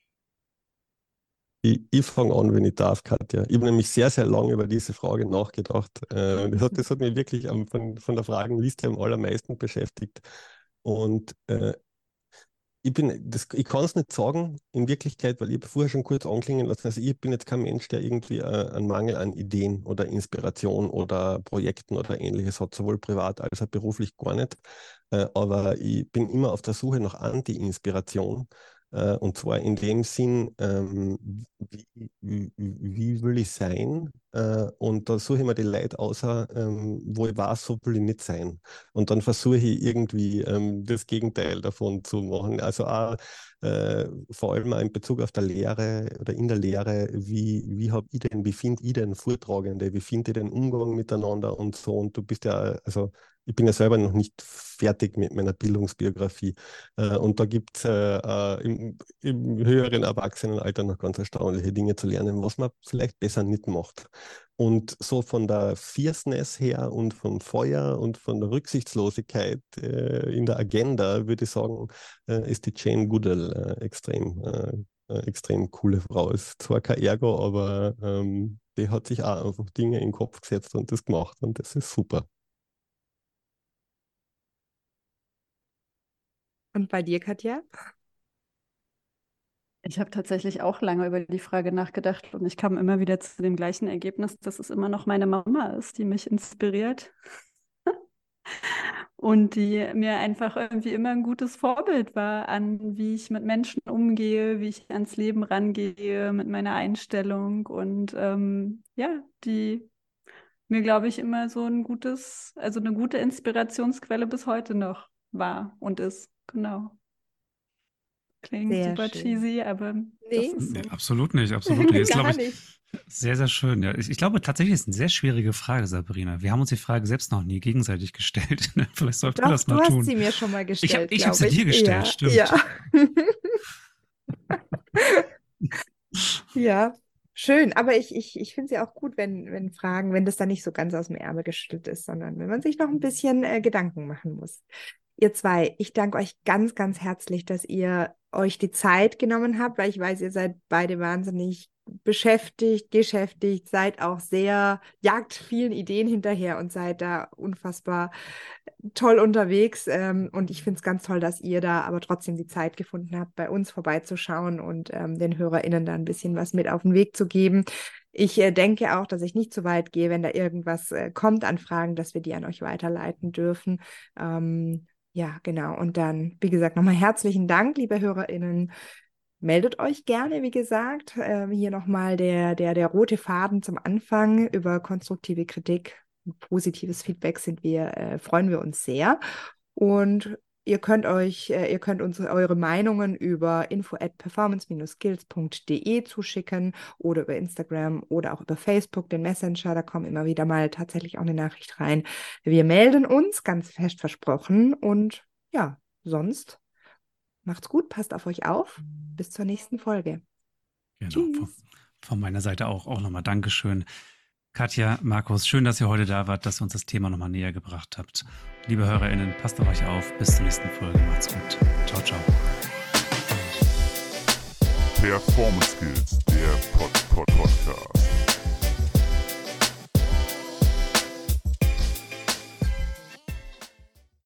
Ich, ich fange an, wenn ich darf, Katja. Ich habe nämlich sehr, sehr lange über diese Frage nachgedacht. Äh, das, hat, das hat mich wirklich am, von, von der Fragenliste am allermeisten beschäftigt. Und äh, ich bin, das, ich kann es nicht sagen, in Wirklichkeit, weil ich habe vorher schon kurz anklingen lassen, also ich bin jetzt kein Mensch, der irgendwie äh, einen Mangel an Ideen oder Inspiration oder Projekten oder Ähnliches hat, sowohl privat als auch beruflich gar nicht. Äh, aber ich bin immer auf der Suche nach Anti-Inspiration. Äh, und zwar in dem Sinn, ähm, wie, wie, wie will ich sein? Äh, und da suche ich mir die Leute außer, ähm, wo ich weiß, so will ich nicht sein. Und dann versuche ich irgendwie ähm, das Gegenteil davon zu machen. Also auch äh, vor allem auch in Bezug auf der Lehre oder in der Lehre, wie, wie habe ich denn, wie finde ich denn Vortragende, wie finde ich den Umgang miteinander und so. Und du bist ja, also ich bin ja selber noch nicht fertig mit meiner Bildungsbiografie. Äh, und da gibt es äh, äh, im, im höheren Erwachsenenalter noch ganz erstaunliche Dinge zu lernen, was man vielleicht besser nicht macht. Und so von der Fierceness her und vom Feuer und von der Rücksichtslosigkeit äh, in der Agenda, würde ich sagen, äh, ist die Jane Goodall äh, extrem, äh, äh, extrem coole Frau. Ist zwar kein Ergo, aber ähm, die hat sich auch einfach Dinge in den Kopf gesetzt und das gemacht. Und das ist super.
Und bei dir, Katja?
Ich habe tatsächlich auch lange über die Frage nachgedacht und ich kam immer wieder zu dem gleichen Ergebnis, dass es immer noch meine Mama ist, die mich inspiriert und die mir einfach irgendwie immer ein gutes Vorbild war an, wie ich mit Menschen umgehe, wie ich ans Leben rangehe, mit meiner Einstellung und ähm, ja, die mir, glaube ich, immer so ein gutes, also eine gute Inspirationsquelle bis heute noch war und ist, genau. Klingt
Sehr
super
schön.
cheesy, aber
Nee.
das ist so.
Nee, absolut nicht, absolut nicht. Ist,
Gar
glaube ich,
nicht.
sehr, sehr schön. Ja, ich, ich glaube tatsächlich ist eine sehr schwierige Frage, Sabrina. Wir haben uns die Frage selbst noch nie gegenseitig gestellt. Vielleicht sollten wir
Doch,
das
du
mal
hast
tun.
sie mir schon mal gestellt,
Ich habe ich hab
glaube
sie dir gestellt,
ja,
stimmt.
Ja. Ja, schön. Aber ich, ich, ich finde es ja auch gut, wenn, wenn Fragen, wenn das dann nicht so ganz aus dem Ärmel geschüttelt ist, sondern wenn man sich noch ein bisschen äh, Gedanken machen muss. Ihr zwei, ich danke euch ganz, ganz herzlich, dass ihr euch die Zeit genommen habt, weil ich weiß, ihr seid beide wahnsinnig beschäftigt, geschäftigt, seid auch sehr, jagt vielen Ideen hinterher und seid da unfassbar toll unterwegs. Ähm, und ich finde es ganz toll, dass ihr da aber trotzdem die Zeit gefunden habt, bei uns vorbeizuschauen und ähm, den HörerInnen da ein bisschen was mit auf den Weg zu geben. Ich äh, denke auch, dass ich nicht zu weit gehe, wenn da irgendwas äh, kommt an Fragen, dass wir die an euch weiterleiten dürfen. Ähm, Ja, genau. Und dann, wie gesagt, nochmal herzlichen Dank, liebe HörerInnen. Meldet euch gerne, wie gesagt. Ähm, hier nochmal der, der, der rote Faden zum Anfang über konstruktive Kritik. Positives Feedback sind wir, äh, freuen wir uns sehr. Und ihr könnt euch, äh, ihr könnt uns eure Meinungen über info at performance dash skills punkt de zuschicken oder über Instagram oder auch über Facebook, den Messenger. Da kommt immer wieder mal tatsächlich auch eine Nachricht rein. Wir melden uns, ganz fest versprochen. Und ja, sonst macht's gut, passt auf euch auf. Bis zur nächsten Folge.
Genau.
Tschüss.
Von, von meiner Seite auch, auch nochmal Dankeschön. Katja, Markus, schön, dass ihr heute da wart, dass ihr uns das Thema nochmal näher gebracht habt. Liebe HörerInnen, passt auf euch auf. Bis zur nächsten Folge. Macht's gut. Ciao, ciao.
Performance Skills, der Pod Pod Podcast.